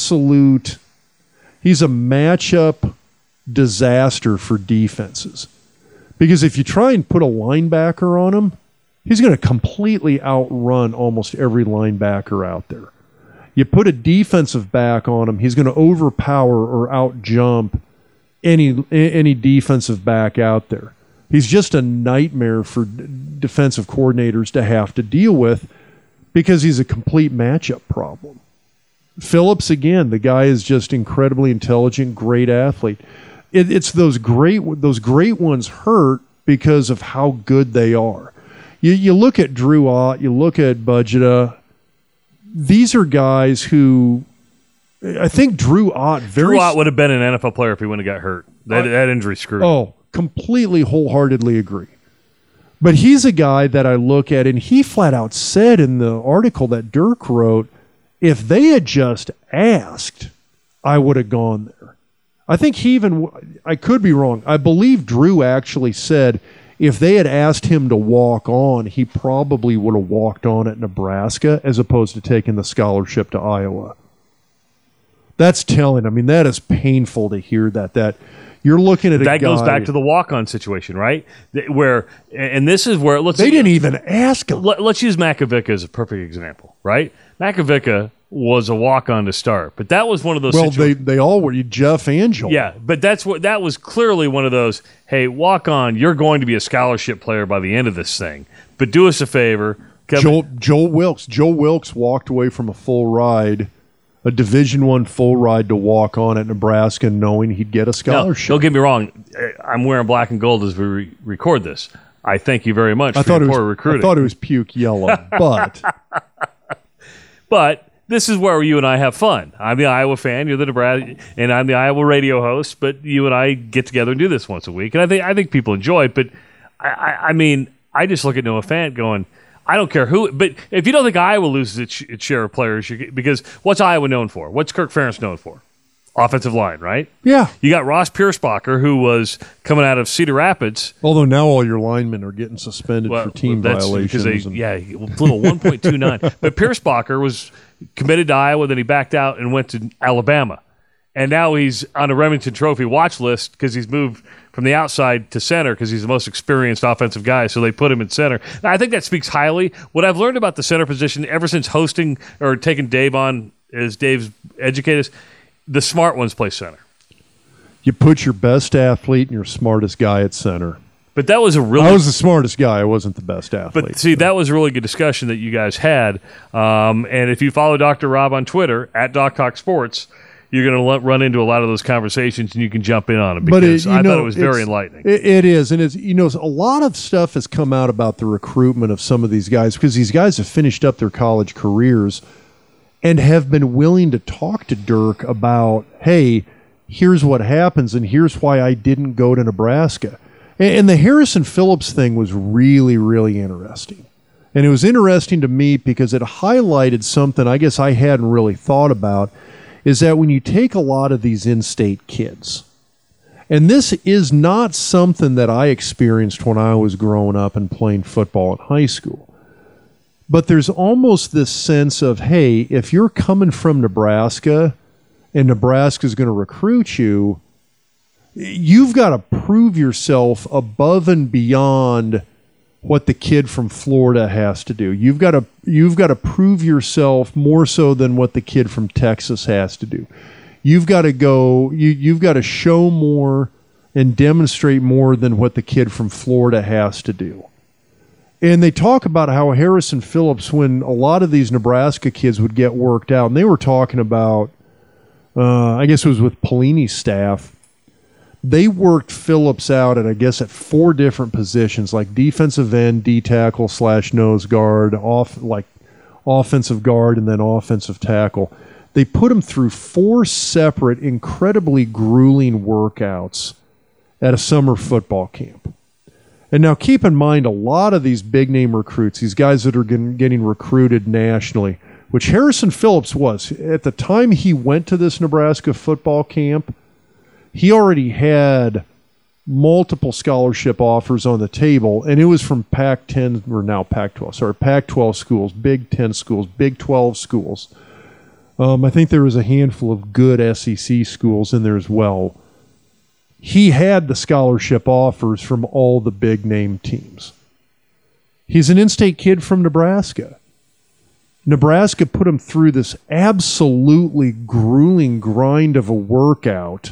a matchup disaster for defenses. Because if you try and put a linebacker on him, he's going to completely outrun almost every linebacker out there. You put a defensive back on him, he's going to overpower or outjump any defensive back out there. He's just a nightmare for defensive coordinators to have to deal with because he's a complete matchup problem. Phillips, again, the guy is just incredibly intelligent, great athlete. It's those great ones hurt because of how good they are. You look at Drew Ott, you look at Budgeta. These are guys who I think Drew Ott would have been an NFL player if he wouldn't have got hurt. That injury screwed him. Oh, completely, wholeheartedly agree. But he's a guy that I look at, and he flat out said in the article that Dirk wrote, if they had just asked, I would have gone there. I think I could be wrong. I believe Drew actually said if they had asked him to walk on, he probably would have walked on at Nebraska as opposed to taking the scholarship to Iowa. That's telling. I mean, that is painful to hear that you're looking at that goes back to the walk-on situation, right? And this is where they didn't even ask him. Let's use Makovica as a perfect example, right? Makovica was a walk-on to start, but that was one of those. Well, they all were. Jeff Angel. Yeah, but that was clearly one of those. Hey, walk-on, you're going to be a scholarship player by the end of this thing, but do us a favor. Joel Wilkes. Joe Wilkes walked away from a full ride. A Division I full ride to walk on at Nebraska knowing he'd get a scholarship. No, don't get me wrong. I'm wearing black and gold as we record this. I thank you very much for your poor recruiting. I thought it was puke yellow, but... But this is where you and I have fun. I'm the Iowa fan, you're the Nebraska, and I'm the Iowa radio host, but you and I get together and do this once a week. And I think people enjoy it, but I mean, I just look at Noah Fant going... I don't care who, but if you don't think Iowa loses its share of players, because what's Iowa known for? What's Kirk Ferentz known for? Offensive line, right? Yeah. You got Ross Piersbacher, who was coming out of Cedar Rapids. Although now all your linemen are getting suspended for team violations. Little 1.29. But Piersbacher was committed to Iowa, then he backed out and went to Alabama. And now he's on a Remington Trophy watch list because he's moved from the outside to center because he's the most experienced offensive guy, so they put him in center. Now, I think that speaks highly. What I've learned about the center position ever since hosting or taking Dave on as Dave's educated us, the smart ones play center. You put your best athlete and your smartest guy at center. But that was a really... I was the smartest guy. I wasn't the best athlete. But see, that was a really good discussion that you guys had. And if you follow Dr. Rob on Twitter, at DocTalk Sports, you're going to run into a lot of those conversations, and you can jump in on it because I thought it was very enlightening. It is. And it's, a lot of stuff has come out about the recruitment of some of these guys because these guys have finished up their college careers and have been willing to talk to Dirk about, hey, here's what happens and here's why I didn't go to Nebraska. And the Harrison Phillips thing was really, really interesting. And it was interesting to me because it highlighted something I guess I hadn't really thought about, is that when you take a lot of these in-state kids, and this is not something that I experienced when I was growing up and playing football in high school, but there's almost this sense of, hey, if you're coming from Nebraska and Nebraska's going to recruit you, you've got to prove yourself above and beyond what the kid from Florida has to do. You've got to prove yourself more so than what the kid from Texas has to do. You've got to go. You've got to show more and demonstrate more than what the kid from Florida has to do. And they talk about how Harrison Phillips, when a lot of these Nebraska kids would get worked out, and they were talking about, I guess it was with Pelini's staff. They worked Phillips out at 4 different positions, like defensive end, D tackle / nose guard, offensive guard, and then offensive tackle. They put him through 4 separate, incredibly grueling workouts at a summer football camp. And now keep in mind, a lot of these big-name recruits, these guys that are getting recruited nationally, which Harrison Phillips was, at the time he went to this Nebraska football camp, he already had multiple scholarship offers on the table, and it was from Pac-10, or now Pac-12, Pac-12 schools, Big 10 schools, Big 12 schools. I think there was a handful of good SEC schools in there as well. He had the scholarship offers from all the big-name teams. He's an in-state kid from Nebraska. Nebraska put him through this absolutely grueling grind of a workout.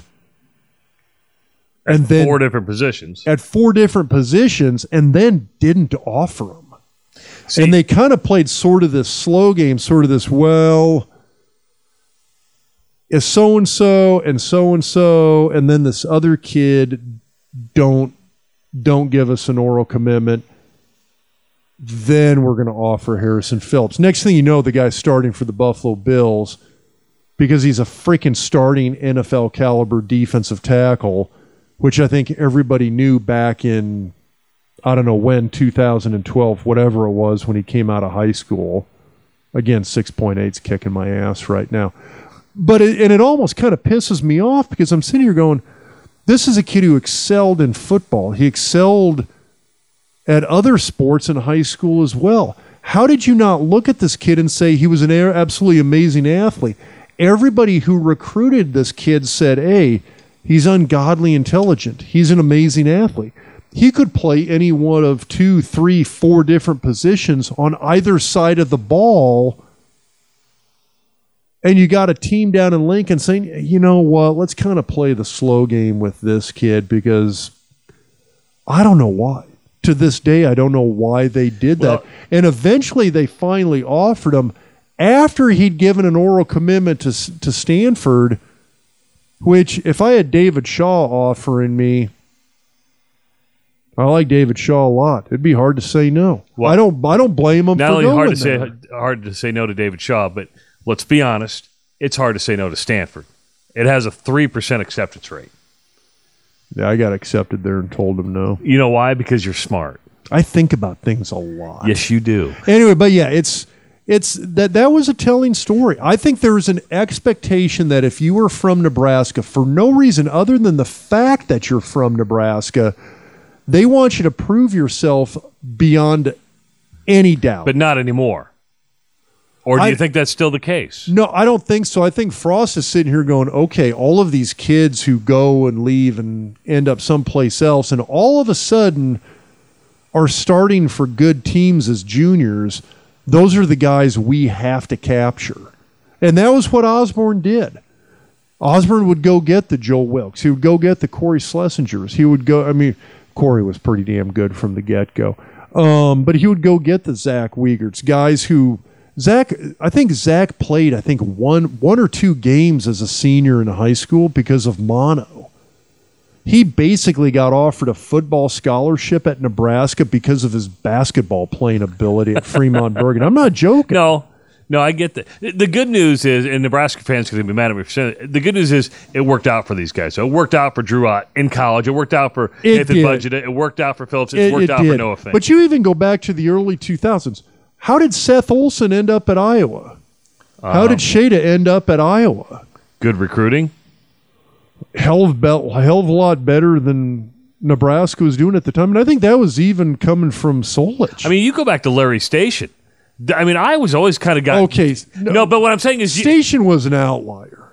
And then 4 different positions. At 4 different positions, and then didn't offer them. See, and they kind of played sort of this slow game, sort of this, well, if so-and-so and so-and-so, and then this other kid don't give us an oral commitment, then we're going to offer Harrison Phillips. Next thing you know, the guy's starting for the Buffalo Bills because he's a freaking starting NFL caliber defensive tackle, which I think everybody knew back in, I don't know when, 2012, whatever it was, when he came out of high school. Again, 6.8's kicking my ass right now. But it almost kind of pisses me off because I'm sitting here going, this is a kid who excelled in football. He excelled at other sports in high school as well. How did you not look at this kid and say he was an absolutely amazing athlete? Everybody who recruited this kid said, hey, he's ungodly intelligent. He's an amazing athlete. He could play any one of 2, 3, 4 different positions on either side of the ball. And you got a team down in Lincoln saying, you know what, let's kind of play the slow game with this kid because I don't know why. To this day, I don't know why they did that. And eventually they finally offered him after he'd given an oral commitment to Stanford, which if I had David Shaw offering me, I like David Shaw a lot. It'd be hard to say no. Well, I don't blame him. Not only hard to say no to David Shaw, but let's be honest, it's hard to say no to Stanford. It has a 3% acceptance rate. Yeah, I got accepted there and told him no. You know why? Because you're smart. I think about things a lot. Yes, you do. Anyway, but yeah, it's that was a telling story. I think there is an expectation that if you are from Nebraska, for no reason other than the fact that you're from Nebraska, they want you to prove yourself beyond any doubt. But not anymore. Or do you think that's still the case? No, I don't think so. I think Frost is sitting here going, okay, all of these kids who go and leave and end up someplace else and all of a sudden are starting for good teams as juniors, those are the guys we have to capture. And that was what Osborne did. Osborne would go get the Joel Wilkes. He would go get the Corey Schlesingers. He would go, I mean, Corey was pretty damn good from the get-go. But he would go get the Zach Wiegerts, guys who I think Zach played one or two games as a senior in high school because of mono. He basically got offered a football scholarship at Nebraska because of his basketball playing ability at Fremont Bergen. I'm not joking. No, I get that. The good news is, and Nebraska fans are going to be mad at me for saying it, the good news is it worked out for these guys. So it worked out for Drew Ott in college. It worked out for Nathan Budget. It worked out for Phillips. It worked out for Noah Fant. But you even go back to the early 2000s. How did Seth Olson end up at Iowa? How did Shada end up at Iowa? Good recruiting. Hell of a lot better than Nebraska was doing at the time. And I think that was even coming from Solich. I mean, you go back to Larry Station. I mean, I was always kind of got... Okay. No, but what I'm saying is... Station was an outlier.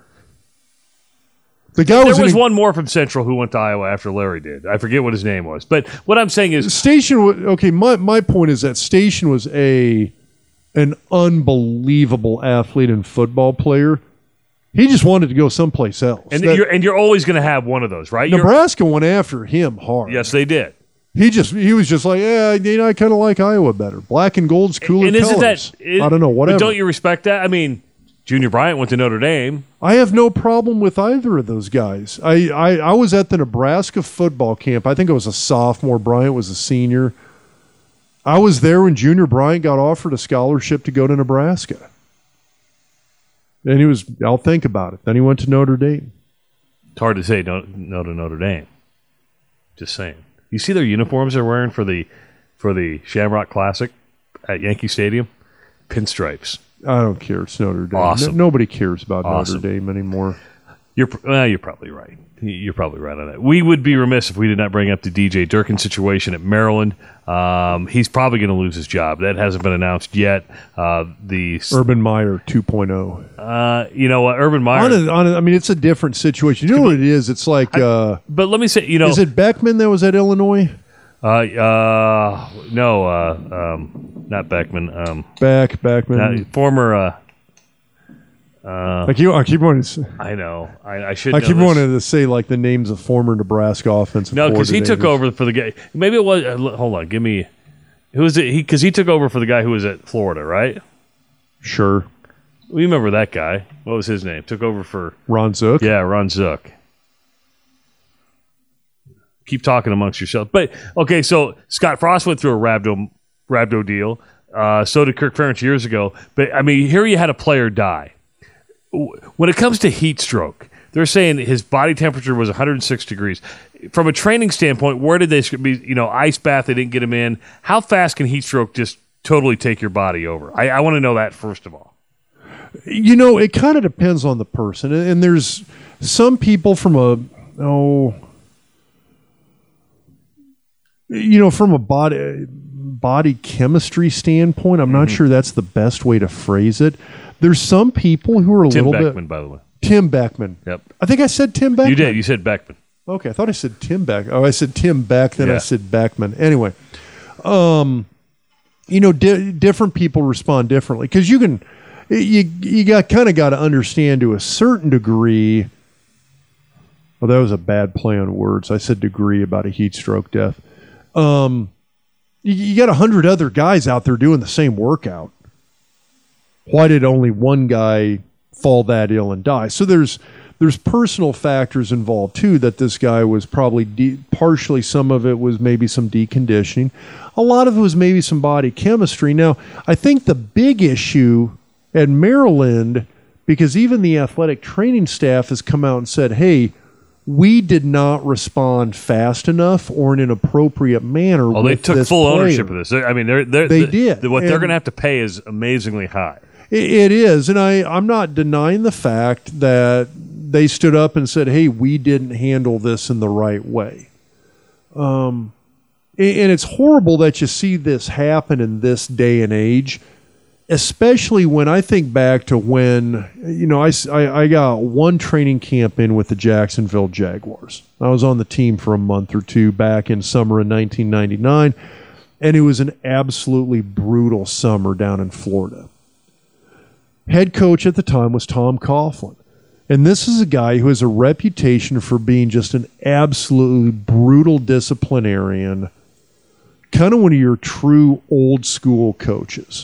There was one more from Central who went to Iowa after Larry did. I forget what his name was. But what I'm saying is... Station... Okay, my point is that Station was an unbelievable athlete and football player. He just wanted to go someplace else. And you're always going to have one of those, right? Nebraska went after him hard. Yes, they did. He was just like, I kind of like Iowa better. Black and gold's cooler and isn't colors. I don't know, whatever. But don't you respect that? I mean, Junior Bryant went to Notre Dame. I have no problem with either of those guys. I was at the Nebraska football camp. I think I was a sophomore. Bryant was a senior. I was there when Junior Bryant got offered a scholarship to go to Nebraska. And I'll think about it. Then he went to Notre Dame. It's hard to say no to Notre Dame. Just saying. You see their uniforms they're wearing for the Shamrock Classic at Yankee Stadium? Pinstripes. I don't care. It's Notre Dame. Awesome. Nobody cares about Notre Dame anymore. You're probably right. You're probably right on that. We would be remiss if we did not bring up the DJ Durkin situation at Maryland. He's probably going to lose his job. That hasn't been announced yet. Urban Meyer 2.0. You know what? Urban Meyer. I mean, it's a different situation. You know what it is? It's like. But let me say, Is it Beckman that was at Illinois? No, not Beckman. Beckman. Former. I keep wanting to. I know. I should. I keep wanting to say like the names of former Nebraska offensive. No, because he took over for the guy. Maybe it was. Hold on. Give me. Who was it? Because he took over for the guy who was at Florida, right? Sure. We remember that guy. What was his name? Took over for Ron Zook. Yeah, Ron Zook. Keep talking amongst yourselves. But okay, so Scott Frost went through a Rabdo deal. So did Kirk Ferentz years ago. But I mean, here you had a player die. When it comes to heat stroke, they're saying his body temperature was 106 degrees. From a training standpoint, where did they be? Ice bath, they didn't get him in. How fast can heat stroke just totally take your body over? I want to know that first of all. It kind of depends on the person. And there's some people from a body chemistry standpoint, I'm not sure that's the best way to phrase it. There's some people who are Tim Beckman, by the way. Tim Beckman. Yep. I think I said Tim Beckman. You did. You said Beckman. Okay, I thought I said Tim Beck. Oh, I said Tim Beck, then I said Beckman. Anyway, different people respond differently because you got to understand to a certain degree. Well, that was a bad play on words. I said degree about a heat stroke death. You got 100 other guys out there doing the same workout. Why did only one guy fall that ill and die? So there's personal factors involved too. That this guy was probably partially. Some of it was maybe some deconditioning. A lot of it was maybe some body chemistry. Now I think the big issue at Maryland, because even the athletic training staff has come out and said, "Hey, we did not respond fast enough or in an appropriate manner." Oh, they took full ownership of this. I mean, they did. What they're going to have to pay is amazingly high. It is, and I'm not denying the fact that they stood up and said, "Hey, we didn't handle this in the right way." And it's horrible that you see this happen in this day and age, especially when I think back to when I got one training camp in with the Jacksonville Jaguars. I was on the team for a month or two back in summer of 1999, and it was an absolutely brutal summer down in Florida. Head coach at the time was Tom Coughlin. And this is a guy who has a reputation for being just an absolutely brutal disciplinarian, kind of one of your true old school coaches.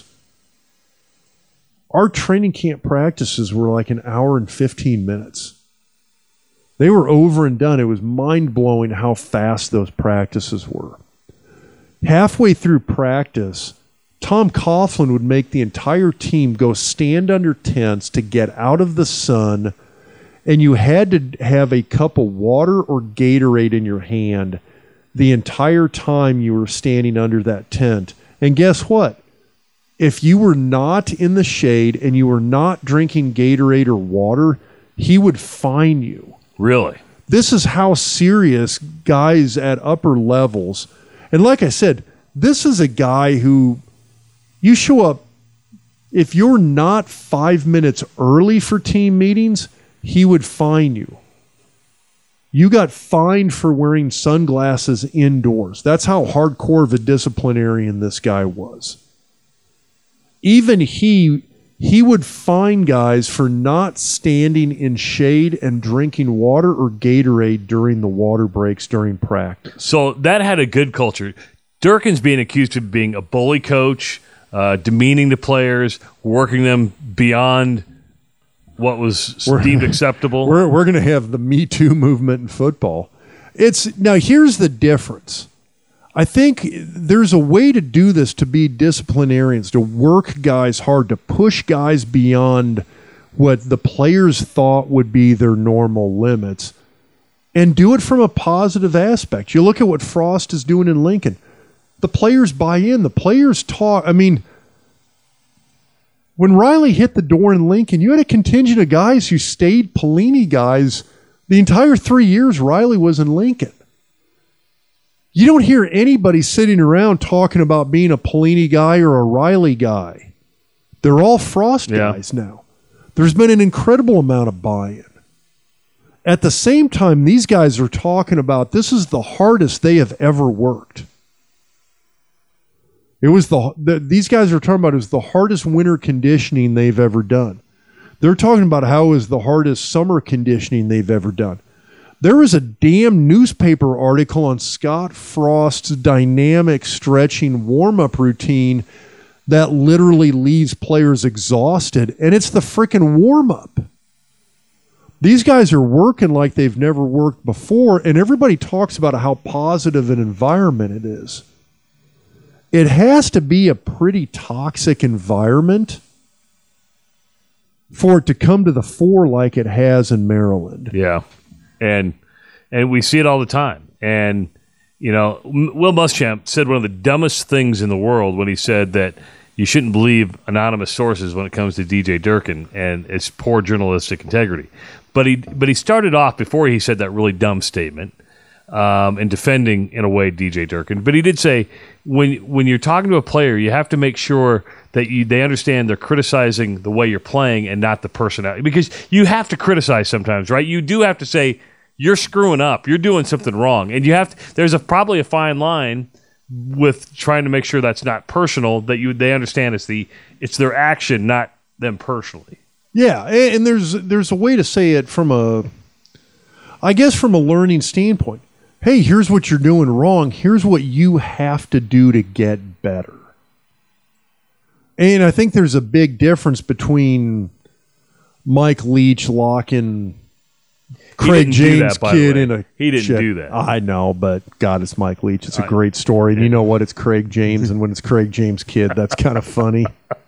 Our training camp practices were like an hour and 15 minutes. They were over and done. It was mind-blowing how fast those practices were. Halfway through practice, Tom Coughlin would make the entire team go stand under tents to get out of the sun, and you had to have a cup of water or Gatorade in your hand the entire time you were standing under that tent. And guess what? If you were not in the shade and you were not drinking Gatorade or water, he would fine you. Really? This is how serious guys at upper levels. And like I said, this is a guy who you show up, if you're not 5 minutes early for team meetings, he would fine you. You got fined for wearing sunglasses indoors. That's how hardcore of a disciplinarian this guy was. Even he would fine guys for not standing in shade and drinking water or Gatorade during the water breaks during practice. So that had a good culture. Durkin's being accused of being a bully coach, demeaning the players, working them beyond what was deemed acceptable. We're going to have the Me Too movement in football. Now, here's the difference. I think there's a way to do this, to be disciplinarians, to work guys hard, to push guys beyond what the players thought would be their normal limits, and do it from a positive aspect. You look at what Frost is doing in Lincoln. The players buy in. The players talk. I mean, when Riley hit the door in Lincoln, you had a contingent of guys who stayed Pelini guys the entire 3 years Riley was in Lincoln. You don't hear anybody sitting around talking about being a Pelini guy or a Riley guy. They're all Frost guys now. There's been an incredible amount of buy-in. At the same time, these guys are talking about this is the hardest they have ever worked. It was these guys are talking about it was the hardest winter conditioning they've ever done. They're talking about how it was the hardest summer conditioning they've ever done. There was a damn newspaper article on Scott Frost's dynamic stretching warm-up routine that literally leaves players exhausted, and it's the frickin' warm-up. These guys are working like they've never worked before, and everybody talks about how positive an environment it is. It has to be a pretty toxic environment for it to come to the fore like it has in Maryland. Yeah. And we see it all the time. And, you know, Will Muschamp said one of the dumbest things in the world when he said that you shouldn't believe anonymous sources when it comes to DJ Durkin and its poor journalistic integrity. But he started off before he said that really dumb statement in defending, in a way, DJ Durkin. But he did say when you're talking to a player, you have to make sure that they understand they're criticizing the way you're playing and not the personality. Because you have to criticize sometimes, right? You do have to say, you're screwing up. You're doing something wrong. And you have to, there's probably a fine line with trying to make sure that's not personal, that they understand it's their action, not them personally. Yeah, and there's a way to say it from a learning standpoint. Hey, here's what you're doing wrong. Here's what you have to do to get better. And I think there's a big difference between Mike Leach locking Craig James' kid in a He didn't shed. do that. I know, but God, it's Mike Leach. It's a great story. And you know what? It's Craig James, and when it's Craig James' kid, that's kind of funny.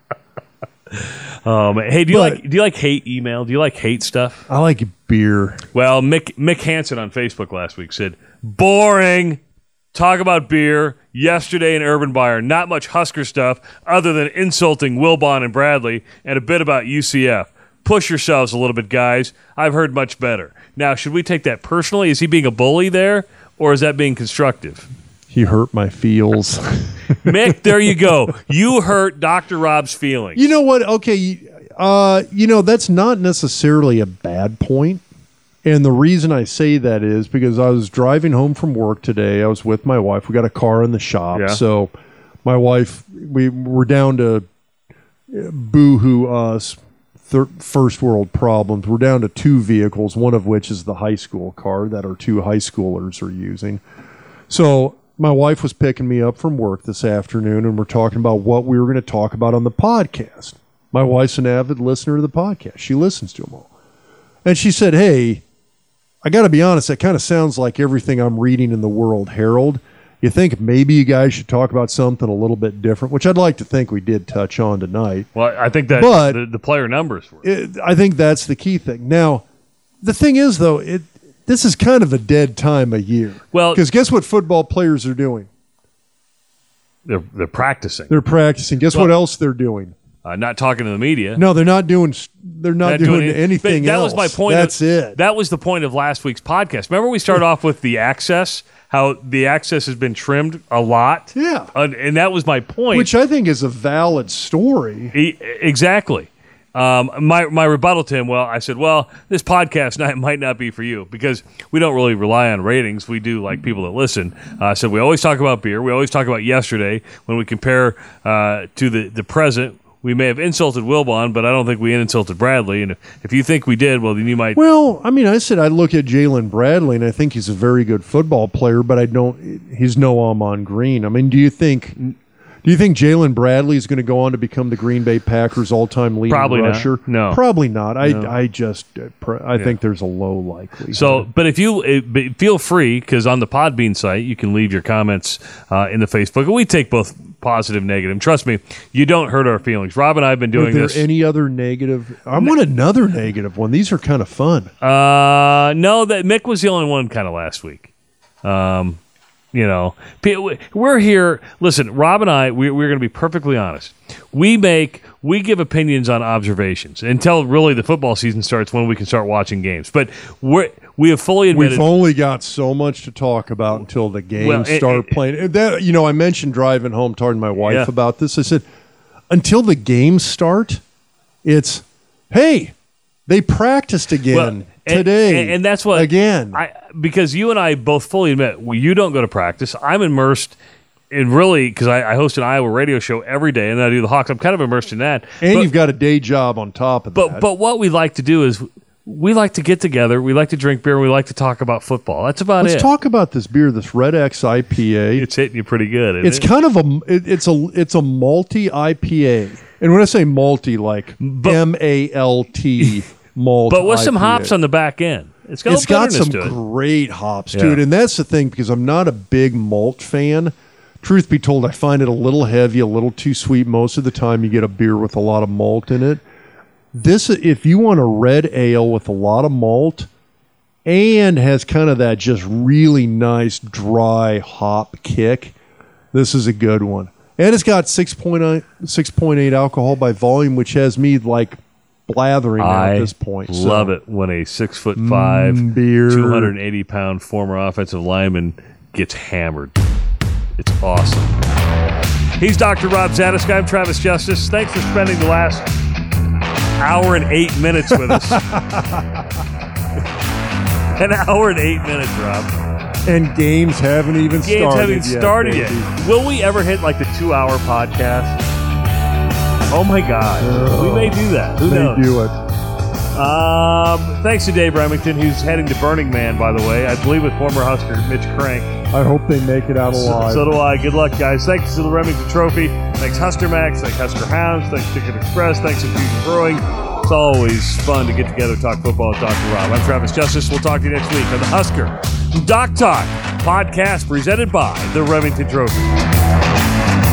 Hey, do you like hate email? Do you like hate stuff? I like beer. Well, Mick Hansen on Facebook last week said, boring. Talk about beer yesterday in Urban Meyer. Not much Husker stuff other than insulting Wilbon and Bradley and a bit about UCF. Push yourselves a little bit, guys. I've heard much better. Now, should we take that personally? Is he being a bully there, or is that being constructive? He hurt my feels. Mick, there you go. You hurt Dr. Rob's feelings. You know what? Okay, that's not necessarily a bad point. And the reason I say that is because I was driving home from work today. I was with my wife. We got a car in the shop. Yeah. So my wife, we were down to boo-hoo us first world problems. We're down to 2 vehicles, one of which is the high school car that our 2 high schoolers are using. So my wife was picking me up from work this afternoon, and we're talking about what we were going to talk about on the podcast. My wife's an avid listener to the podcast. She listens to them all. And she said, hey, I got to be honest, that kind of sounds like everything I'm reading in the World Herald. You think maybe you guys should talk about something a little bit different, which I'd like to think we did touch on tonight. Well, I think that the player numbers were. I think that's the key thing. Now, the thing is, though, this is kind of a dead time of year. Well, because guess what football players are doing? They're practicing. They're practicing. Guess what else they're doing? Not talking to the media. No, they're not doing. They're not doing anything that else. Was my point. That's it. That was the point of last week's podcast. Remember, we started off with the access. How the access has been trimmed a lot. Yeah, and that was my point, which I think is a valid story. Exactly. My rebuttal to him, I said, this podcast night might not be for you because we don't really rely on ratings. We do like people that listen. I said, we always talk about beer. We always talk about yesterday when we compare to the present. We may have insulted Wilbon, but I don't think we insulted Bradley. And if you think we did, then you might. Well, I mean, I said I look at Jalen Bradley, and I think he's a very good football player, but he's no Amon Green. I mean, do you think Jalen Bradley is going to go on to become the Green Bay Packers all-time leading rusher? Not. No, probably not. No. I think there's a low likelihood. So, but if you feel free, because on the Podbean site you can leave your comments in the Facebook, and we take both positive, negative. Trust me, you don't hurt our feelings. Rob and I have been doing this. Are there any other negative? I want another negative one. These are kind of fun. No, that Mick was the only one kind of last week. We're here. Listen, Rob and I, we're going to be perfectly honest. We give opinions on observations until really the football season starts when we can start watching games. But we have fully admitted we've only got so much to talk about until the games start playing. That I mentioned driving home, talking to my wife about this. I said, until the games start, it's hey, they practiced again. Today, and that's what again. Because you and I both fully admit you don't go to practice. I'm immersed in because I host an Iowa radio show every day, and I do the Hawks. I'm kind of immersed in that. And you've got a day job on top of that. But what we like to do is we like to get together. We like to drink beer. And we like to talk about football. That's about it. Let's talk about this beer, this Red X IPA. It's hitting you pretty good. It's kind of it's a malty IPA, and when I say malty, like MALT. Malt but with IPA. Some hops on the back end. It's got some great hops to it. And that's the thing, because I'm not a big malt fan. Truth be told, I find it a little heavy, a little too sweet most of the time you get a beer with a lot of malt in it. This, if you want a red ale with a lot of malt and has kind of that just really nice dry hop kick, this is a good one. And it's got 6.8 alcohol by volume, which has me like blathering at this point. Love it when a 6'5", beer, 280-pound former offensive lineman gets hammered. It's awesome. He's Dr. Rob Zatechka. I'm Travis Justice. Thanks for spending the last hour and 8 minutes with us. An hour and 8 minutes, Rob. And games haven't even started yet. Will we ever hit like the 2-hour podcast? Oh, my God. We may do that. Who knows? Do it. Thanks to Dave Remington, who's heading to Burning Man, by the way. I believe with former Husker Mitch Crank. I hope they make it out alive. So do I. Good luck, guys. Thanks to the Remington Trophy. Thanks, Husker Max. Thanks, Husker Hounds. Thanks, Ticket Express. Thanks, Infusion Brewing. It's always fun to get together and talk football with Dr. Rob. I'm Travis Justice. We'll talk to you next week on the Husker Doc Talk podcast presented by the Remington Trophy.